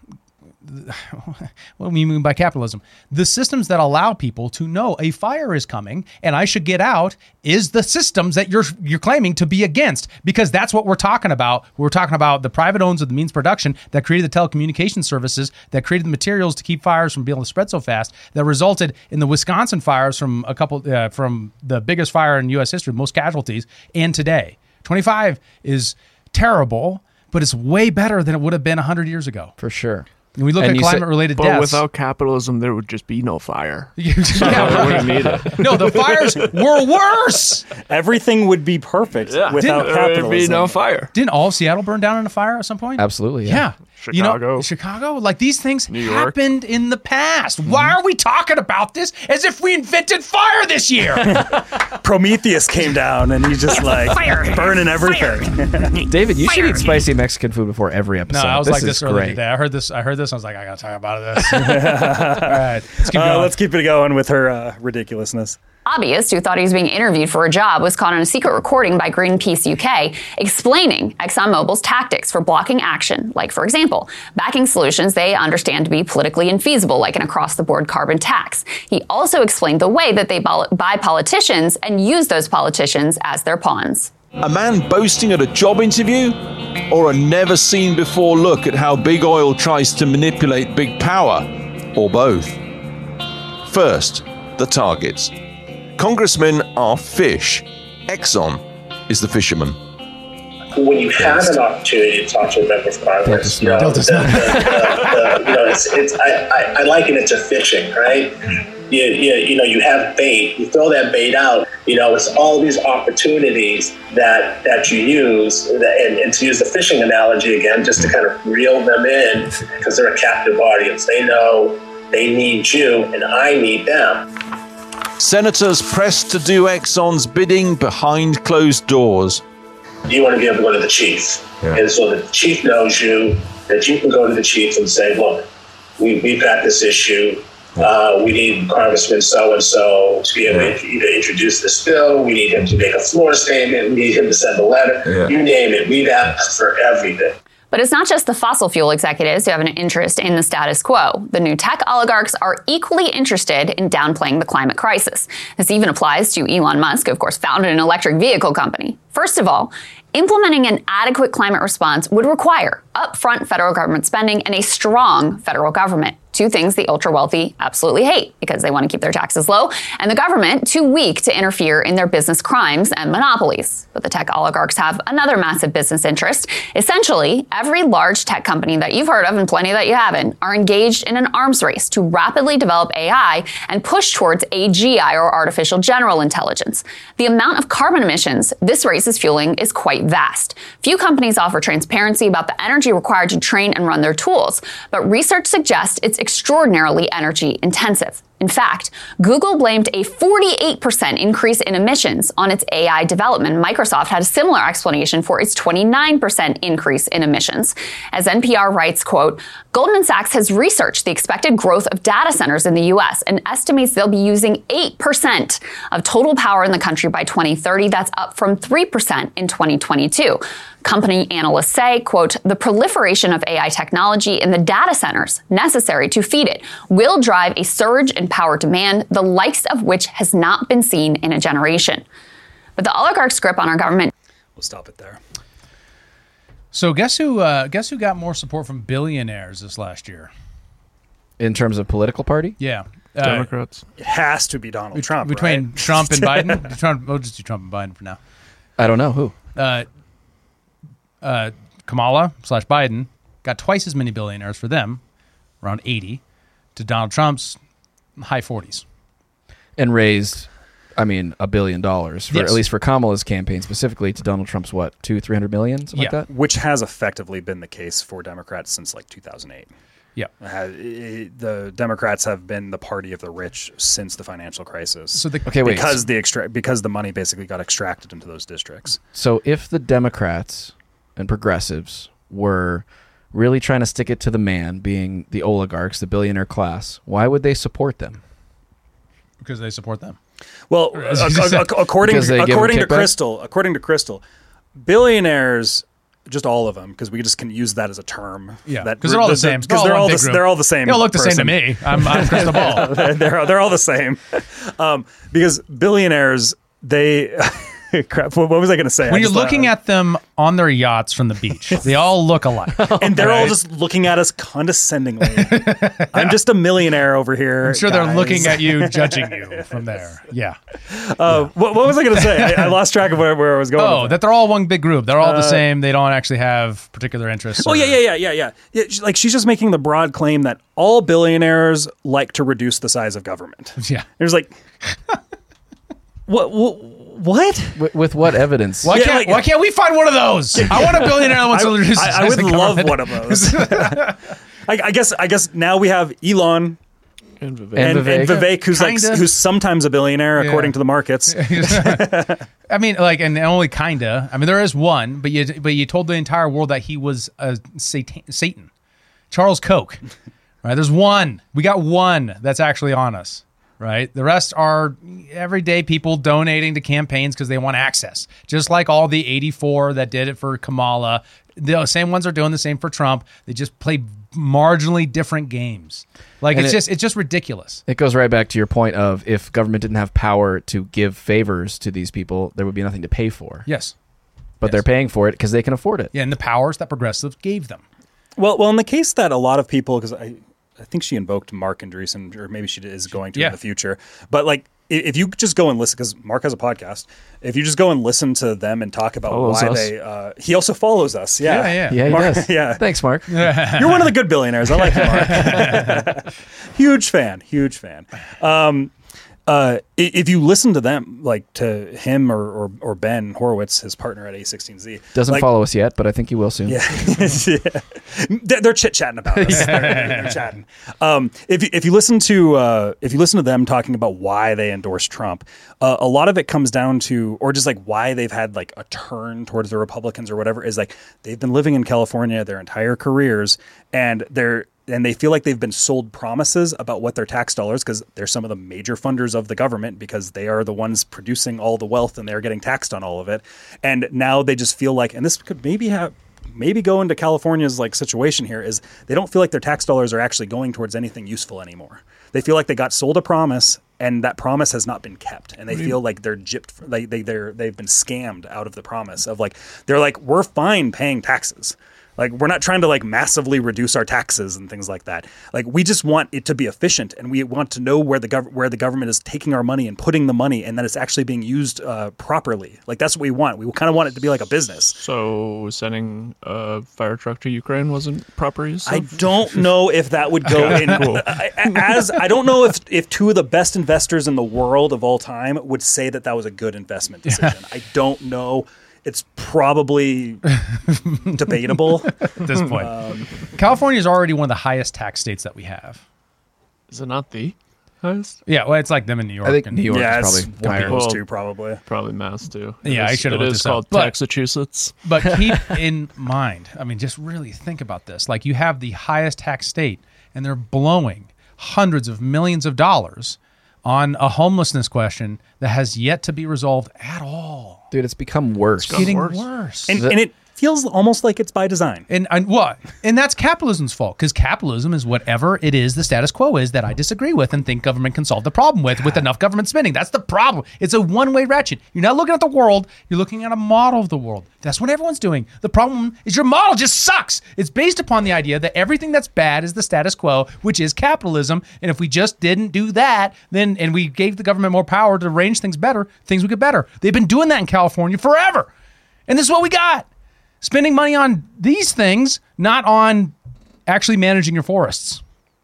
what do we mean by capitalism? The systems that allow people to know a fire is coming and I should get out is the systems that you're claiming to be against, because that's what we're talking about. We're talking about the private owners of the means of production that created the telecommunication services, that created the materials to keep fires from being able to spread so fast, that resulted in the Wisconsin fires from from the biggest fire in U.S. history, most casualties, and today. 25 is terrible, but it's way better than it would have been 100 years ago. For sure. And we look at climate-related deaths. But without capitalism, there would just be no fire. Yeah, we wouldn't need it. No, the fires were worse. Everything would be perfect without capitalism. There'd be no fire. Didn't all of Seattle burn down in a fire at some point? Absolutely, Yeah. Chicago. Chicago. Like, these things New York. happened in the past. Why are we talking about this as if we invented fire this year? Prometheus came down and he's just like burning everything. David, you should eat spicy Mexican food before every episode. No, I was like this is earlier great. today. I heard this. I was like, I got to talk about this. All right. Let's keep going. Let's keep it going with her ridiculousness. Lobbyist who thought he was being interviewed for a job was caught on a secret recording by Greenpeace UK explaining ExxonMobil's tactics for blocking action, like, for example, backing solutions they understand to be politically infeasible, like an across-the-board carbon tax. He also explained the way that they buy politicians and use those politicians as their pawns. A man boasting at a job interview, or a never-seen-before look at how big oil tries to manipulate big power, or both? First, the targets. Congressmen are fish. Exxon is the fisherman. When you have an opportunity to talk to a member of Congress, I liken it to fishing, right? You have bait, you throw that bait out, it's all these opportunities that you use, and to use the fishing analogy again, just to kind of reel them in, because they're a captive audience. They know they need you and I need them. Senators pressed to do Exxon's bidding behind closed doors. You want to be able to go to the chief. Yeah. And so the chief knows you, that you can go to the chief and say, look, we've got this issue. We need Congressman so-and-so to be able to introduce this bill. We need him to make a floor statement. We need him to send a letter. Yeah. You name it. We've asked for everything. But it's not just the fossil fuel executives who have an interest in the status quo. The new tech oligarchs are equally interested in downplaying the climate crisis. This even applies to Elon Musk, who of course founded an electric vehicle company. First of all, implementing an adequate climate response would require upfront federal government spending and a strong federal government. Two things the ultra-wealthy absolutely hate because they want to keep their taxes low, and the government too weak to interfere in their business crimes and monopolies. But the tech oligarchs have another massive business interest. Essentially, every large tech company that you've heard of, and plenty that you haven't, are engaged in an arms race to rapidly develop AI and push towards AGI, or artificial general intelligence. The amount of carbon emissions this race is fueling is quite vast. Few companies offer transparency about the energy required to train and run their tools, but research suggests it's extraordinarily energy intensive. In fact, Google blamed a 48% increase in emissions on its AI development. Microsoft had a similar explanation for its 29% increase in emissions. As NPR writes, quote, Goldman Sachs has researched the expected growth of data centers in the U.S. and estimates they'll be using 8% of total power in the country by 2030. That's up from 3% in 2022. Company analysts say, quote, the proliferation of AI technology in the data centers necessary to feed it will drive a surge in power demand, the likes of which has not been seen in a generation. But the oligarchs' grip on our government. We'll stop it there. So guess who got more support from billionaires this last year? In terms of political party? Yeah. Democrats. It has to be Donald Trump. Between right? Trump and Biden? We'll just do Trump and Biden for now. I don't know who. Kamala/Biden got twice as many billionaires for them, around 80, to Donald Trump's high 40s. And raised, $1 billion for Yes. at least for Kamala's campaign specifically to Donald Trump's what, 200-300 million, something like that. Which has effectively been the case for Democrats since like 2008. Yeah. The Democrats have been the party of the rich since the financial crisis. So because the money basically got extracted into those districts. So if the Democrats and progressives were really trying to stick it to the man, being the oligarchs, the billionaire class, why would they support them? Because they support them. Well, according to Crystal, billionaires, just all of them, because we just can use that as a term. Yeah, because they're all the same. Because they're all the same. They all look the person. same to me. I'm Crystal Ball. they're all the same. Because billionaires, they. Crap, what was I going to say? When you're looking at them on their yachts from the beach, they all look alike. And they're all just looking at us condescendingly. I'm just a millionaire over here. I'm sure guys. they're looking at you, judging you from there. Yeah. What was I going to say? I lost track of where I was going. Oh, that they're all one big group. They're all the same. They don't actually have particular interests. Yeah. Like she's just making the broad claim that all billionaires like to reduce the size of government. Yeah. There's like, what? With what evidence? Why can't we find one of those? I want a billionaire that wants to reduce the size I would of love government. one of those. I guess now we have Elon And Vivek. and Vivek, who's sometimes a billionaire according to the markets. And only kinda. There is one, but you told the entire world that he was a Satan. Charles Koch. Right? There's one. We got one that's actually on us. Right. The rest are everyday people donating to campaigns because they want access. Just like all the 84 that did it for Kamala. The same ones are doing the same for Trump. They just play marginally different games. It's just ridiculous. It goes right back to your point of if government didn't have power to give favors to these people, there would be nothing to pay for. Yes. But they're paying for it because they can afford it. Yeah, and the powers that progressives gave them. Well, in the case that a lot of people, because I think she invoked Mark Andreessen, or maybe she is going to in the future. But if you just go and listen, because Mark has a podcast, if you just go and listen to them and talk about why he also follows us. Yeah, he Mark, does. Yeah. Thanks, Mark. You're one of the good billionaires. I like you, Mark. Huge fan. If you listen to them, like to him or Ben Horowitz, his partner at A16Z, doesn't follow us yet, but I think he will soon. Yeah, they're chit chatting about us. They're chatting. If you listen to them talking about why they endorse Trump, a lot of it comes down to, or just like why they've had like a turn towards the Republicans or whatever, is like they've been living in California their entire careers, and they feel like they've been sold promises about what their tax dollars, because they're some of the major funders of the government because they are the ones producing all the wealth and they're getting taxed on all of it. And now they just feel like, and this could maybe go into California's like situation here, is they don't feel like their tax dollars are actually going towards anything useful anymore. They feel like they got sold a promise and that promise has not been kept, and they feel like they're gypped, like they've been scammed out of the promise of they're like, we're fine paying taxes. Like, we're not trying to like massively reduce our taxes and things like that. Like, we just want it to be efficient, and we want to know where the government is taking our money and putting the money, and that it's actually being used properly. Like, that's what we want. We kind of want it to be like a business. So sending a fire truck to Ukraine wasn't proper use? I don't know if that would go in. Cool. I don't know if two of the best investors in the world of all time would say that was a good investment decision. I don't know. It's probably debatable at this point. California is already one of the highest tax states that we have. Is it not the highest? Yeah, well, it's like them in New York. I think New York is probably higher. Those two, probably. Probably Mass, too. I should have looked this up. It is called Taxachusetts. But keep in mind, just really think about this. Like, you have the highest tax state, and they're blowing hundreds of millions of dollars on a homelessness question that has yet to be resolved at all. Dude, it's become worse. It's getting worse. And feels almost like it's by design. And what? And that's capitalism's fault, because capitalism is whatever it is the status quo is that I disagree with and think government can solve the problem with enough government spending. That's the problem. It's a one-way ratchet. You're not looking at the world. You're looking at a model of the world. That's what everyone's doing. The problem is your model just sucks. It's based upon the idea that everything that's bad is the status quo, which is capitalism. And if we just didn't do that, and we gave the government more power to arrange things better, things would get better. They've been doing that in California forever. And this is what we got. Spending money on these things, not on actually managing your forests.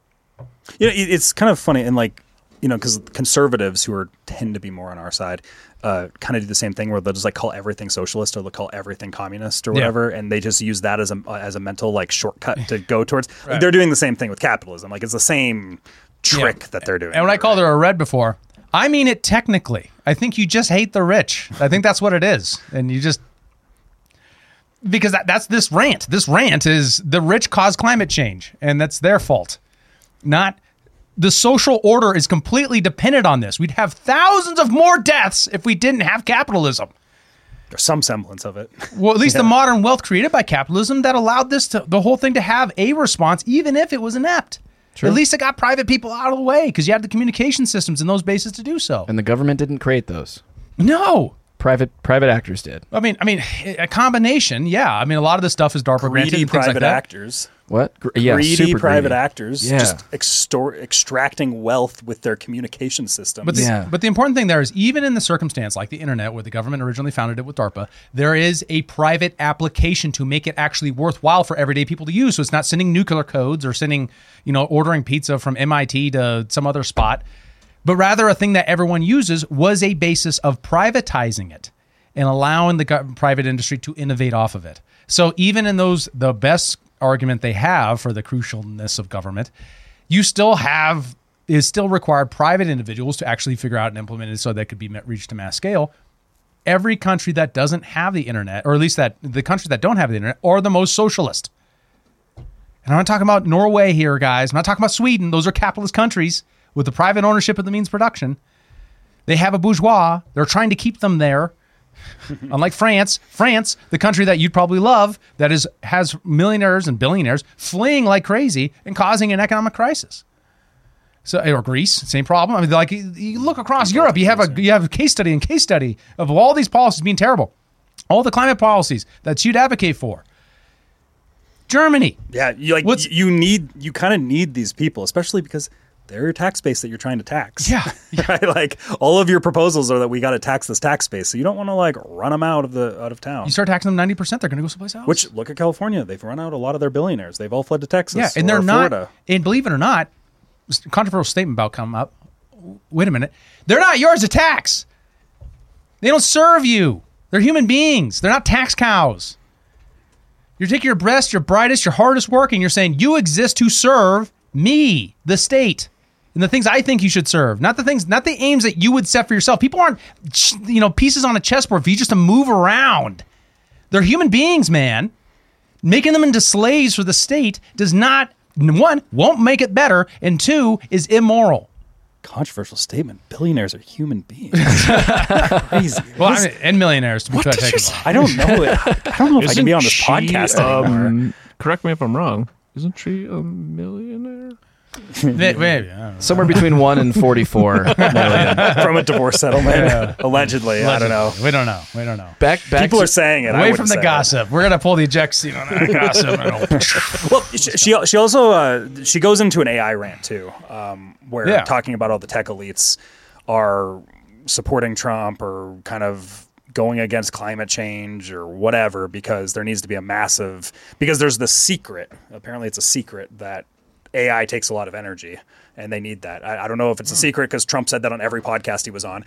It's kind of funny, and because conservatives who tend to be more on our side kind of do the same thing where they'll just call everything socialist or they'll call everything communist or whatever, and they just use that as a mental shortcut to go towards. Right. They're doing the same thing with capitalism. It's the same trick that they're doing. And when I called her a red before, I mean it technically. I think you just hate the rich. I think that's what it is, and you just. Because that's this rant. This rant is the rich cause climate change, and that's their fault. Not the social order is completely dependent on this. We'd have thousands of more deaths if we didn't have capitalism. There's some semblance of it. Well, at least the modern wealth created by capitalism that allowed the whole thing to have a response, even if it was inept. True. At least it got private people out of the way because you had the communication systems and those bases to do so. And the government didn't create those. No. Private actors did. I mean, a combination, yeah. I mean, a lot of this stuff is DARPA granted and things private like that. Actors. What? Yeah, greedy private greedy. actors just extracting wealth with their communication systems. But the important thing there is, even in the circumstance like the internet, where the government originally founded it with DARPA, there is a private application to make it actually worthwhile for everyday people to use. So it's not sending nuclear codes or sending, ordering pizza from MIT to some other spot. But rather a thing that everyone uses was a basis of privatizing it and allowing the private industry to innovate off of it. So even in the best argument they have for the crucialness of government, is still required private individuals to actually figure out and implement it so that could be reached to mass scale. Every country that doesn't have the internet, or at least that the countries that don't have the internet, are the most socialist. And I'm not talking about Norway here, guys. I'm not talking about Sweden. Those are capitalist countries with the private ownership of the means production. They have a bourgeois. They're trying to keep them there. Unlike France, the country that you'd probably love, that has millionaires and billionaires fleeing like crazy and causing an economic crisis. So, or Greece, same problem. I mean, you look across Europe, you have a case study of all these policies being terrible. All the climate policies that you'd advocate for. Germany. Yeah, you kind of need these people, especially because they're your tax base that you're trying to tax. Yeah. Right? All of your proposals are that we got to tax this tax base. So you don't want to run them out of town. You start taxing them 90%, they're going to go someplace else. Which, look at California. They've run out a lot of their billionaires. They've all fled to Texas. Yeah, and they're not. Florida. And believe it or not, controversial statement about come up. Wait a minute. They're not yours to tax. They don't serve you. They're human beings. They're not tax cows. You're taking your best, your brightest, your hardest work, and you're saying you exist to serve me, the state. And the things I think you should serve, not the aims that you would set for yourself. People aren't, pieces on a chessboard for you just to move around. They're human beings, man. Making them into slaves for the state does not, one, won't make it better, and two, is immoral. Controversial statement. Billionaires are human beings. Crazy. Well, and millionaires, to be quite technical. I don't know. I don't know if I can be on this podcast anymore. Correct me if I'm wrong. Isn't she a millionaire? Maybe. Somewhere between 1 and 44 million. From a divorce settlement, allegedly. I don't know. We don't know. Back People are saying it. Away from the gossip. We're gonna pull the eject seat on that gossip. Well, she also she goes into an AI rant too, where talking about all the tech elites are supporting Trump or kind of going against climate change or whatever because there needs to be because there's the secret. Apparently, it's a secret that AI takes a lot of energy, and they need that. I don't know if it's a secret because Trump said that on every podcast he was on.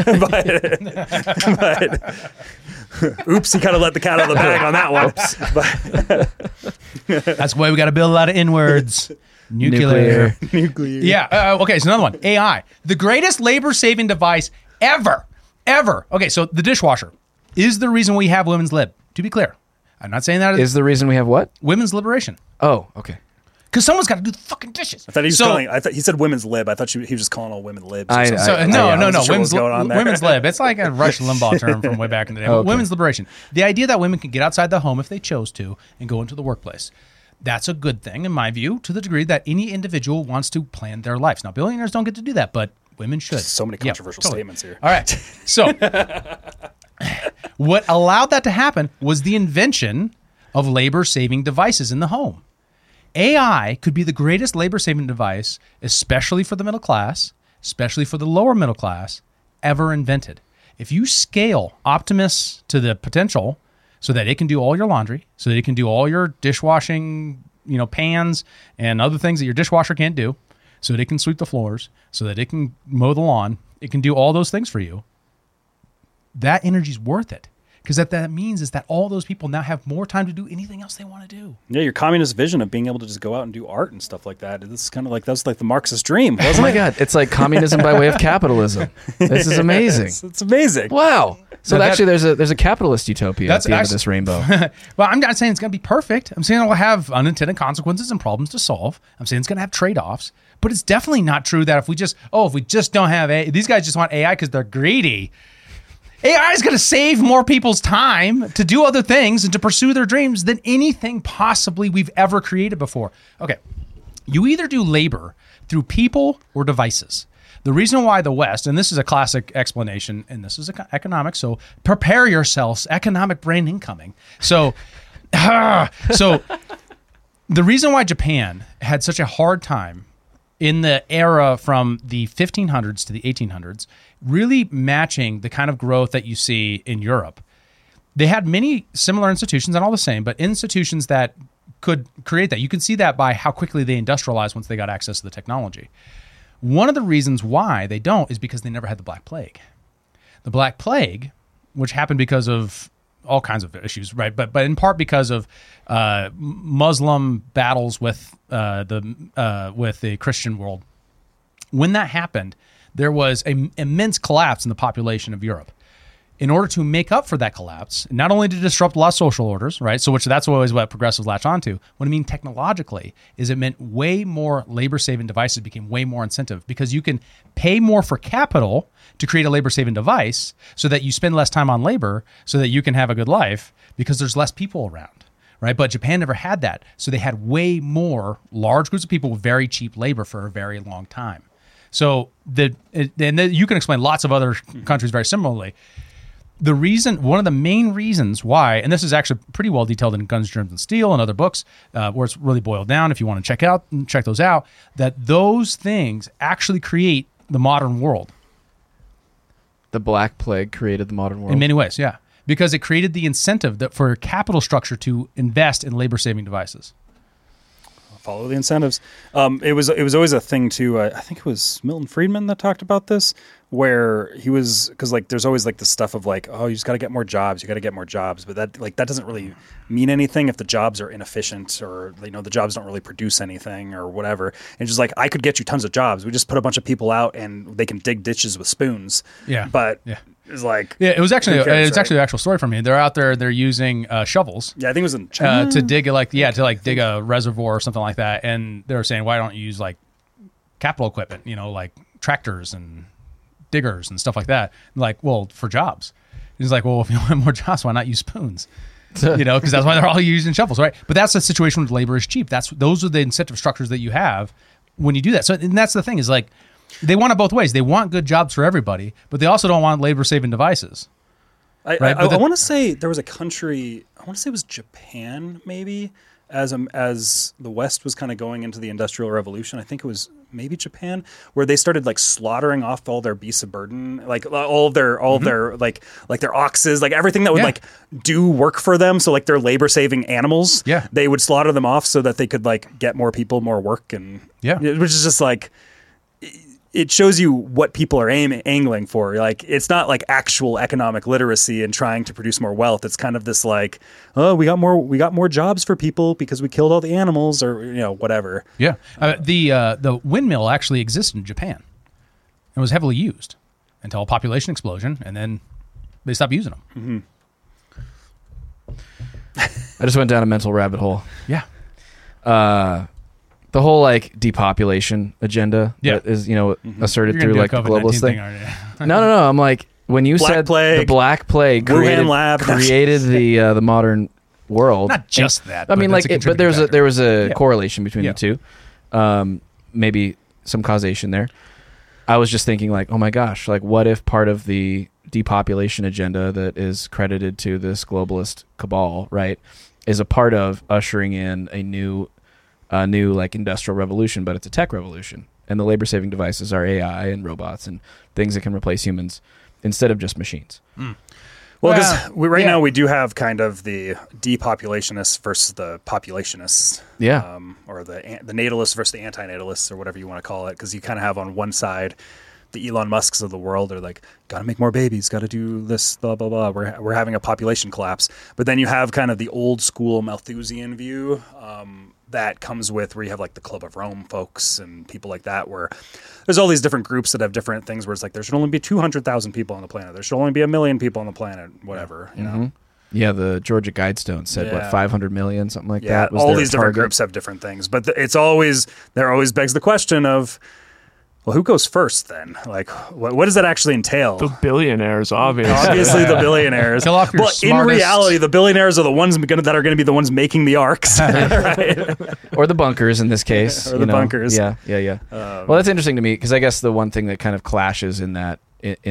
but oops, he kind of let the cat out of the bag on that one. That's why we got to build a lot of N-words. Nuclear. Yeah. Okay, so another one. AI. The greatest labor-saving device ever. Okay, so the dishwasher is the reason we have women's lib. To be clear. I'm not saying that is the reason we have what? Women's liberation. Oh, okay. because someone's got to do the fucking dishes. I thought he was calling. I thought he said women's lib. I thought he was just calling all women libs. No. Women's lib. It's like a Rush Limbaugh term from way back in the day. Okay. Women's liberation. The idea that women can get outside the home if they chose to and go into the workplace. That's a good thing, in my view, to the degree that any individual wants to plan their lives. Now, billionaires don't get to do that, but women should. So many controversial statements here. All right. So what allowed that to happen was the invention of labor-saving devices in the home. AI could be the greatest labor-saving device, especially for the middle class, especially for the lower middle class, ever invented. If you scale Optimus to the potential so that it can do all your laundry, so that it can do all your dishwashing, pans and other things that your dishwasher can't do, so that it can sweep the floors, so that it can mow the lawn, it can do all those things for you, that energy's worth it. Because that means is that all those people now have more time to do anything else they want to do. Yeah, your communist vision of being able to just go out and do art and stuff like that. It's kind of like that's like the Marxist dream, wasn't it? Oh my God, it's like communism by way of capitalism. This is amazing. It's amazing. Wow. So actually, there's a capitalist utopia at the end of this rainbow. Well, I'm not saying it's going to be perfect. I'm saying it will have unintended consequences and problems to solve. I'm saying it's going to have trade-offs. But it's definitely not true that if we just don't have AI, these guys just want AI because they're greedy. AI is going to save more people's time to do other things and to pursue their dreams than anything possibly we've ever created before. Okay, you either do labor through people or devices. The reason why the West, and this is a classic explanation, and this is economics, so prepare yourselves, economic brain incoming. So the reason why Japan had such a hard time in the era from the 1500s to the 1800s, really matching the kind of growth that you see in Europe. They had many similar institutions, not all the same, but institutions that could create that. You can see that by how quickly they industrialized once they got access to the technology. One of the reasons why they don't is because they never had the Black Plague. The Black Plague, which happened because of all kinds of issues, right? But in part because of Muslim battles with the Christian world. When that happened, there was an immense collapse in the population of Europe. In order to make up for that collapse, not only to disrupt a lot of social orders, right? So that's always what progressives latch onto. What I mean technologically is it meant way more labor-saving devices became way more incentive because you can pay more for capital to create a labor-saving device so that you spend less time on labor so that you can have a good life because there's less people around, right? But Japan never had that. So they had way more large groups of people with very cheap labor for a very long time. So you can explain lots of other countries very similarly. One of the main reasons why, and this is actually pretty well detailed in Guns, Germs, and Steel and other books where it's really boiled down if you want to check those out, that those things actually create the modern world. The Black Plague created the modern world? In many ways, yeah. Because it created the incentive for capital structure to invest in labor-saving devices. Follow the incentives. It was always a thing too. I think it was Milton Friedman that talked about this, where he was because there's always this stuff of you just got to get more jobs, but that doesn't really mean anything if the jobs are inefficient or the jobs don't really produce anything or whatever. And just I could get you tons of jobs. We just put a bunch of people out and they can dig ditches with spoons. Yeah, but yeah. It's it was actually actually an actual story for me. They're out there, they're using shovels. Yeah, I think it was in China. To dig dig a reservoir or something like that. And they were saying, why don't you use capital equipment, like tractors and diggers and stuff like that? Well, for jobs. He's like, well, if you want more jobs, why not use spoons? Because that's why they're all using shovels, right? But that's the situation when labor is cheap. Those are the incentive structures that you have when you do that. So, and that's the thing is they want it both ways. They want good jobs for everybody, but they also don't want labor-saving devices. I want to say there was a country, I want to say it was Japan, maybe, as the West was kind of going into the Industrial Revolution. I think it was maybe Japan, where they started slaughtering off all their beasts of burden, all of their their oxes, everything that would do work for them. So their labor-saving animals, they would slaughter them off so that they could get more people, more work, and which is just it shows you what people are angling for. It's not actual economic literacy and trying to produce more wealth. It's kind of this we got more jobs for people because we killed all the animals or whatever. Yeah, the windmill actually existed in Japan and was heavily used until a population explosion, and then they stopped using them. Mm-hmm. I just went down a mental rabbit hole. Yeah. The whole like depopulation agenda that is, asserted through like the globalist thing. No. I'm like, when you said the Black Plague created the modern world. Not just that. I mean, like, but there was a correlation between the two. Maybe some causation there. I was just thinking, like, oh my gosh, like, what if part of the depopulation agenda that is credited to this globalist cabal, right, is a part of ushering in a new like industrial revolution, but it's a tech revolution, and the labor-saving devices are AI and robots and things that can replace humans instead of just machines. Well, because now we do have kind of the depopulationists versus the populationists, or the natalists versus the anti-natalists, or whatever you want to call it. Because you kind of have on one side the Elon Musks of the world are like, got to make more babies, got to do this, blah blah blah. We're having a population collapse. But then you have kind of the old school Malthusian view. That comes with where you have like the Club of Rome folks and people like that, where there's all these different groups that have different things where it's like there should only be 200,000 people on the planet. There should only be 1 million people on the planet, whatever, you know? Yeah, the Georgia Guidestone said, 500 million, something like that. Was all these different groups have different things. But there always begs the question of, well, who goes first then? Like, what does that actually entail? The billionaires, obviously. Obviously, the billionaires. Kill off your but in reality, the billionaires are the ones that are going to be the ones making the arcs. Right? Or the bunkers in this case. Or the bunkers. Yeah. Well, that's interesting to me because I guess the one thing that kind of clashes in that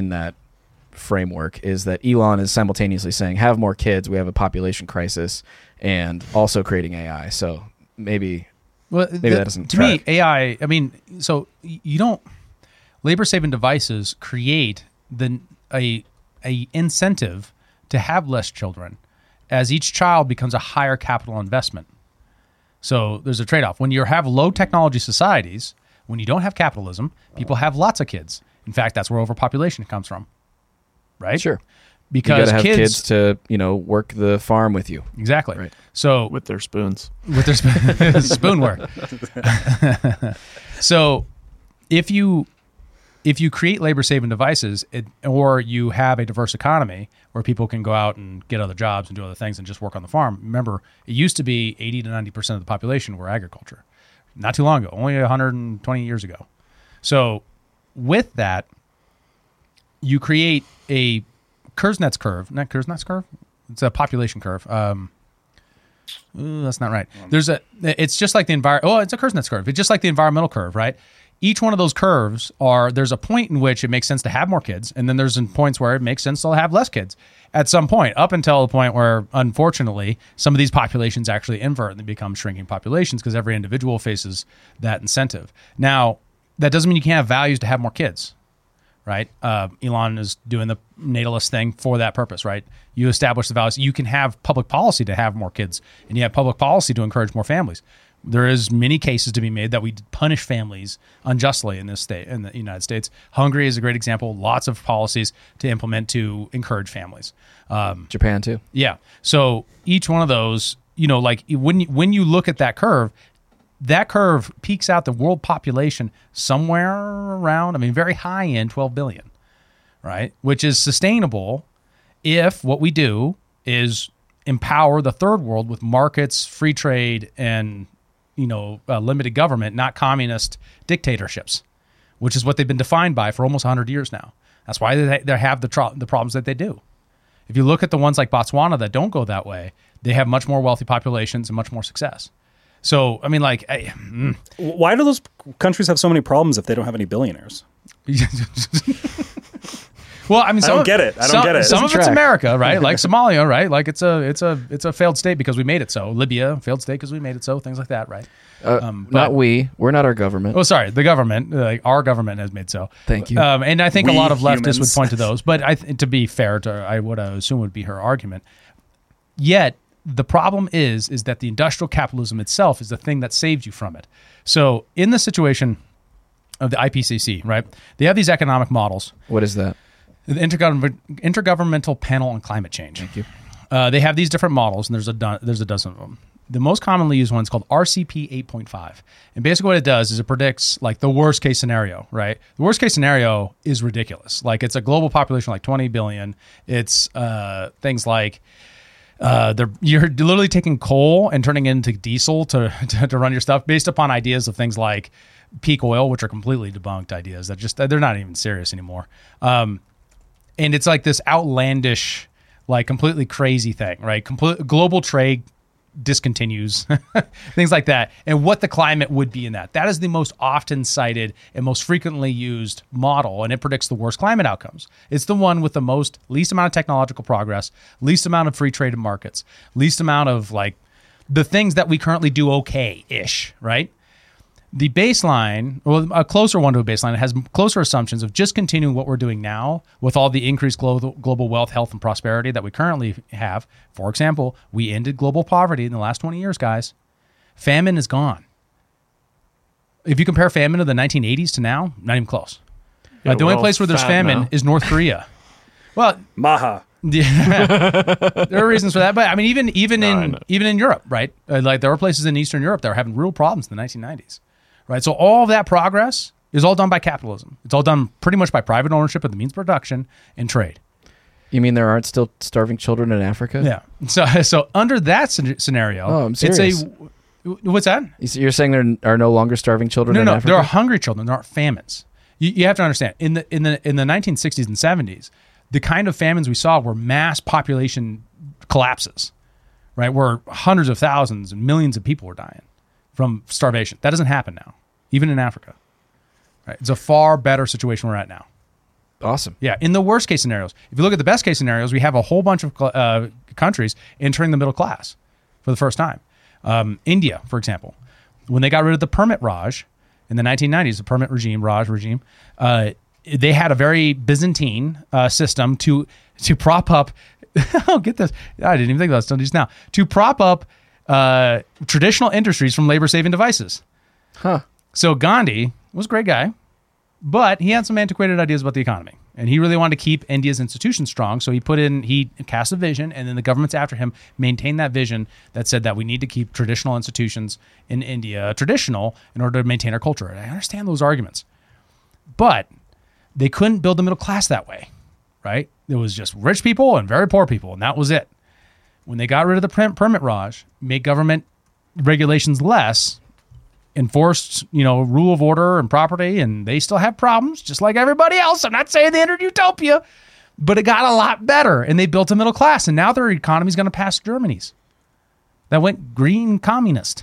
framework is that Elon is simultaneously saying, have more kids, we have a population crisis, and also creating AI. So maybe that doesn't track. Me, AI, I mean, so you don't, labor-saving devices create a incentive to have less children as each child becomes a higher capital investment. So there's a trade-off. When you have low technology societies, when you don't have capitalism, people have lots of kids. In fact, that's where overpopulation comes from, right? Sure. Because you gotta have kids to, work the farm with you. Exactly. Right. So with their spoons. With their spoon work. So if you create labor-saving devices, or you have a diverse economy where people can go out and get other jobs and do other things and just work on the farm. Remember, it used to be 80 to 90% of the population were agriculture. Not too long ago, only 120 years ago. So with that, you create a Kuznets curve. Not Kuznets curve? It's a population curve. That's not right. It's just like the it's a Kuznets curve. It's just like the environmental curve, right? Each one of those curves there's a point in which it makes sense to have more kids, and then there's points where it makes sense to have less kids at some point, up until the point where, unfortunately, some of these populations actually invert and they become shrinking populations because every individual faces that incentive. Now, that doesn't mean you can't have values to have more kids, right? Elon is doing the natalist thing for that purpose, right? You establish the values. You can have public policy to have more kids, and you have public policy to encourage more families. There is many cases to be made that we punish families unjustly in this state, in the United States. Hungary is a great example. Lots of policies to implement to encourage families. Japan too. Yeah. So each one of those, like when you look at that curve peaks out the world population somewhere around, very high in 12 billion, right? Which is sustainable if what we do is empower the third world with markets, free trade, and limited government, not communist dictatorships, which is what they've been defined by for almost 100 years now. That's why they have the problems that they do. If you look at the ones like Botswana that don't go that way, they have much more wealthy populations and much more success. So, why do those countries have so many problems if they don't have any billionaires? Well, I don't get it. Some of it's America, right? Like Somalia, right? Like it's a failed state because we made it so. Libya, failed state because we made it so. Things like that, right? Not we. We're not our government. Oh, sorry, the government. Our government has made so. Thank you. And I think a lot of leftists would point to those. But to be fair to what I assume would be her argument. Yet the problem is that the industrial capitalism itself is the thing that saves you from it. So in the situation of the IPCC, right? They have these economic models. What is that? The Intergovernmental Panel on Climate Change. Thank you. They have these different models, and there's a dozen of them. The most commonly used one is called RCP 8.5. And basically what it does is it predicts like the worst case scenario, right? The worst case scenario is ridiculous. Like it's a global population like 20 billion. It's things like You're literally taking coal and turning it into diesel to run your stuff based upon ideas of things like peak oil, which are completely debunked ideas that they're not even serious anymore. And it's like this outlandish, like completely crazy thing, right? Global trade discontinues, things like that, and what the climate would be in that. That is the most often cited and most frequently used model, and it predicts the worst climate outcomes. It's the one with the least amount of technological progress, least amount of free trade markets, least amount of like the things that we currently do okay-ish, right? The baseline, well, a closer one to a baseline, it has closer assumptions of just continuing what we're doing now with all the increased global wealth, health, and prosperity that we currently have. For example, we ended global poverty in the last 20 years, guys. Famine is gone. If you compare famine of the 1980s to now, not even close. Yeah, the only place where there's famine is North Korea. Well, Maha. Yeah, there are reasons for that, but I mean, even in Europe, right? Like there were places in Eastern Europe that were having real problems in the 1990s. Right, so all of that progress is all done by capitalism. It's all done pretty much by private ownership of the means of production and trade. You mean there aren't still starving children in Africa? Yeah. So under that scenario, I'm serious. What's that? You're saying there are no longer starving children in Africa? There are hungry children. There aren't famines. You have to understand in the 1960s and 70s, the kind of famines we saw were mass population collapses, right? Where hundreds of thousands and millions of people were dying from starvation. That doesn't happen now, even in Africa. Right? It's a far better situation we're at now. Awesome. Yeah. In the worst case scenarios, if you look at the best case scenarios, we have a whole bunch of countries entering the middle class for the first time. India, for example, when they got rid of the permit Raj in the 1990s, the permit Raj regime, they had a very Byzantine system to prop up. Oh, get this! I didn't even think about this now. To prop up traditional industries from labor-saving devices. Huh. So Gandhi was a great guy, but he had some antiquated ideas about the economy. And he really wanted to keep India's institutions strong. So he cast a vision, and then the governments after him maintained that vision that said that we need to keep traditional institutions in India traditional in order to maintain our culture. And I understand those arguments. But they couldn't build the middle class that way, right? It was just rich people and very poor people, and that was it. When they got rid of the permit Raj, made government regulations less, enforced, rule of order and property, and they still have problems, just like everybody else. I'm not saying they entered utopia, but it got a lot better, and they built a middle class, and now their economy is going to pass Germany's. That went green communist.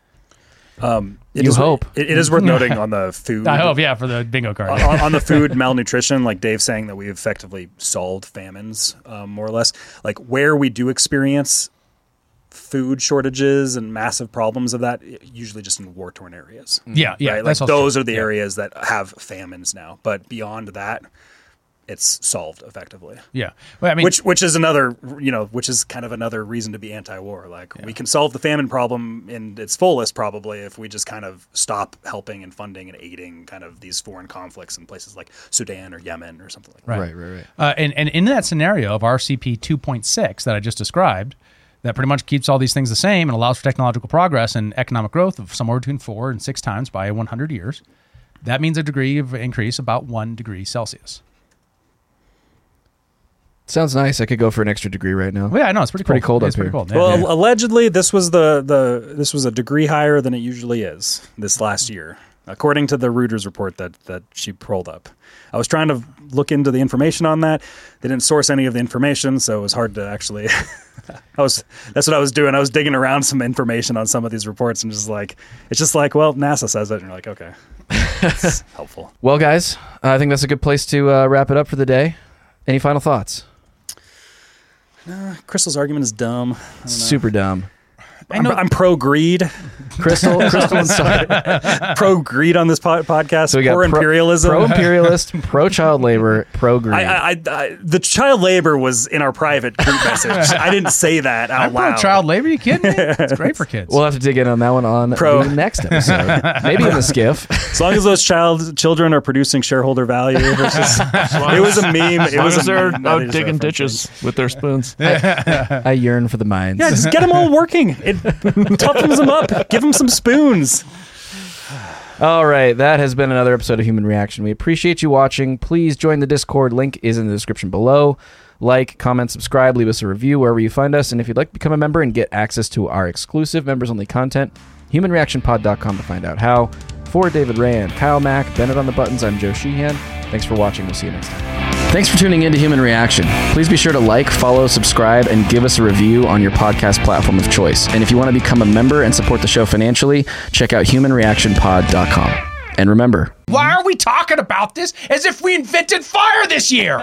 It is worth noting on the food. I hope, for the bingo card. on the food malnutrition, like Dave's saying that we've effectively solved famines, more or less. Like where we do experience food shortages and massive problems of that, usually just in war-torn areas. Yeah. Right? Like those are the areas that have famines now. But beyond that, it's solved effectively. Yeah. Well, I mean, which is another, which is kind of another reason to be anti-war. Like we can solve the famine problem in its fullest probably if we just kind of stop helping and funding and aiding kind of these foreign conflicts in places like Sudan or Yemen or something like that. Right. And in that scenario of RCP 2.6 that I just described, that pretty much keeps all these things the same and allows for technological progress and economic growth of somewhere between 4 and 6 times by 100 years. That means a degree of increase about 1 degree Celsius. Sounds nice. I could go for an extra degree right now. Well, yeah, I know it's pretty cold. Up here. Cold. Yeah, well, allegedly, this was this was a degree higher than it usually is this last year, according to the Reuters report that she pulled up. I was trying to look into the information on that. They didn't source any of the information, so it was hard to actually. That's what I was doing. I was digging around some information on some of these reports, and it's just like, well, NASA says it, and you're like, okay, that's helpful. Well, guys, I think that's a good place to wrap it up for the day. Any final thoughts? Crystal's argument is dumb. Super dumb. I'm pro-greed. Crystal pro-greed on this podcast. So we got pro-imperialism. Pro-imperialist, pro-child labor, pro-greed. The child labor was in our private group message. I didn't say that out loud. Pro-child labor? You kidding me? It's great for kids. We'll have to dig in on that one on the next episode. Maybe in the skiff. As long as those children are producing shareholder value. It was a meme. As long as they're out digging ditches with their spoons. I yearn for the mines. Yeah, just get them all working. It toughens them up. Give them some spoons. All right, that has been another episode of Human Reaction. We appreciate you watching. Please join the Discord. Link is in the description below. Like, comment, subscribe, leave us a review wherever you find us. And if you'd like to become a member and get access to our exclusive members-only content, humanreactionpod.com to find out how. For David Rand, Kyle Mack, Bennett on the buttons, I'm Joe Sheehan. Thanks for watching. We'll see you next time. Thanks for tuning in to Human Reaction. Please be sure to like, follow, subscribe, and give us a review on your podcast platform of choice. And if you want to become a member and support the show financially, check out humanreactionpod.com. And remember, why are we talking about this as if we invented fire this year?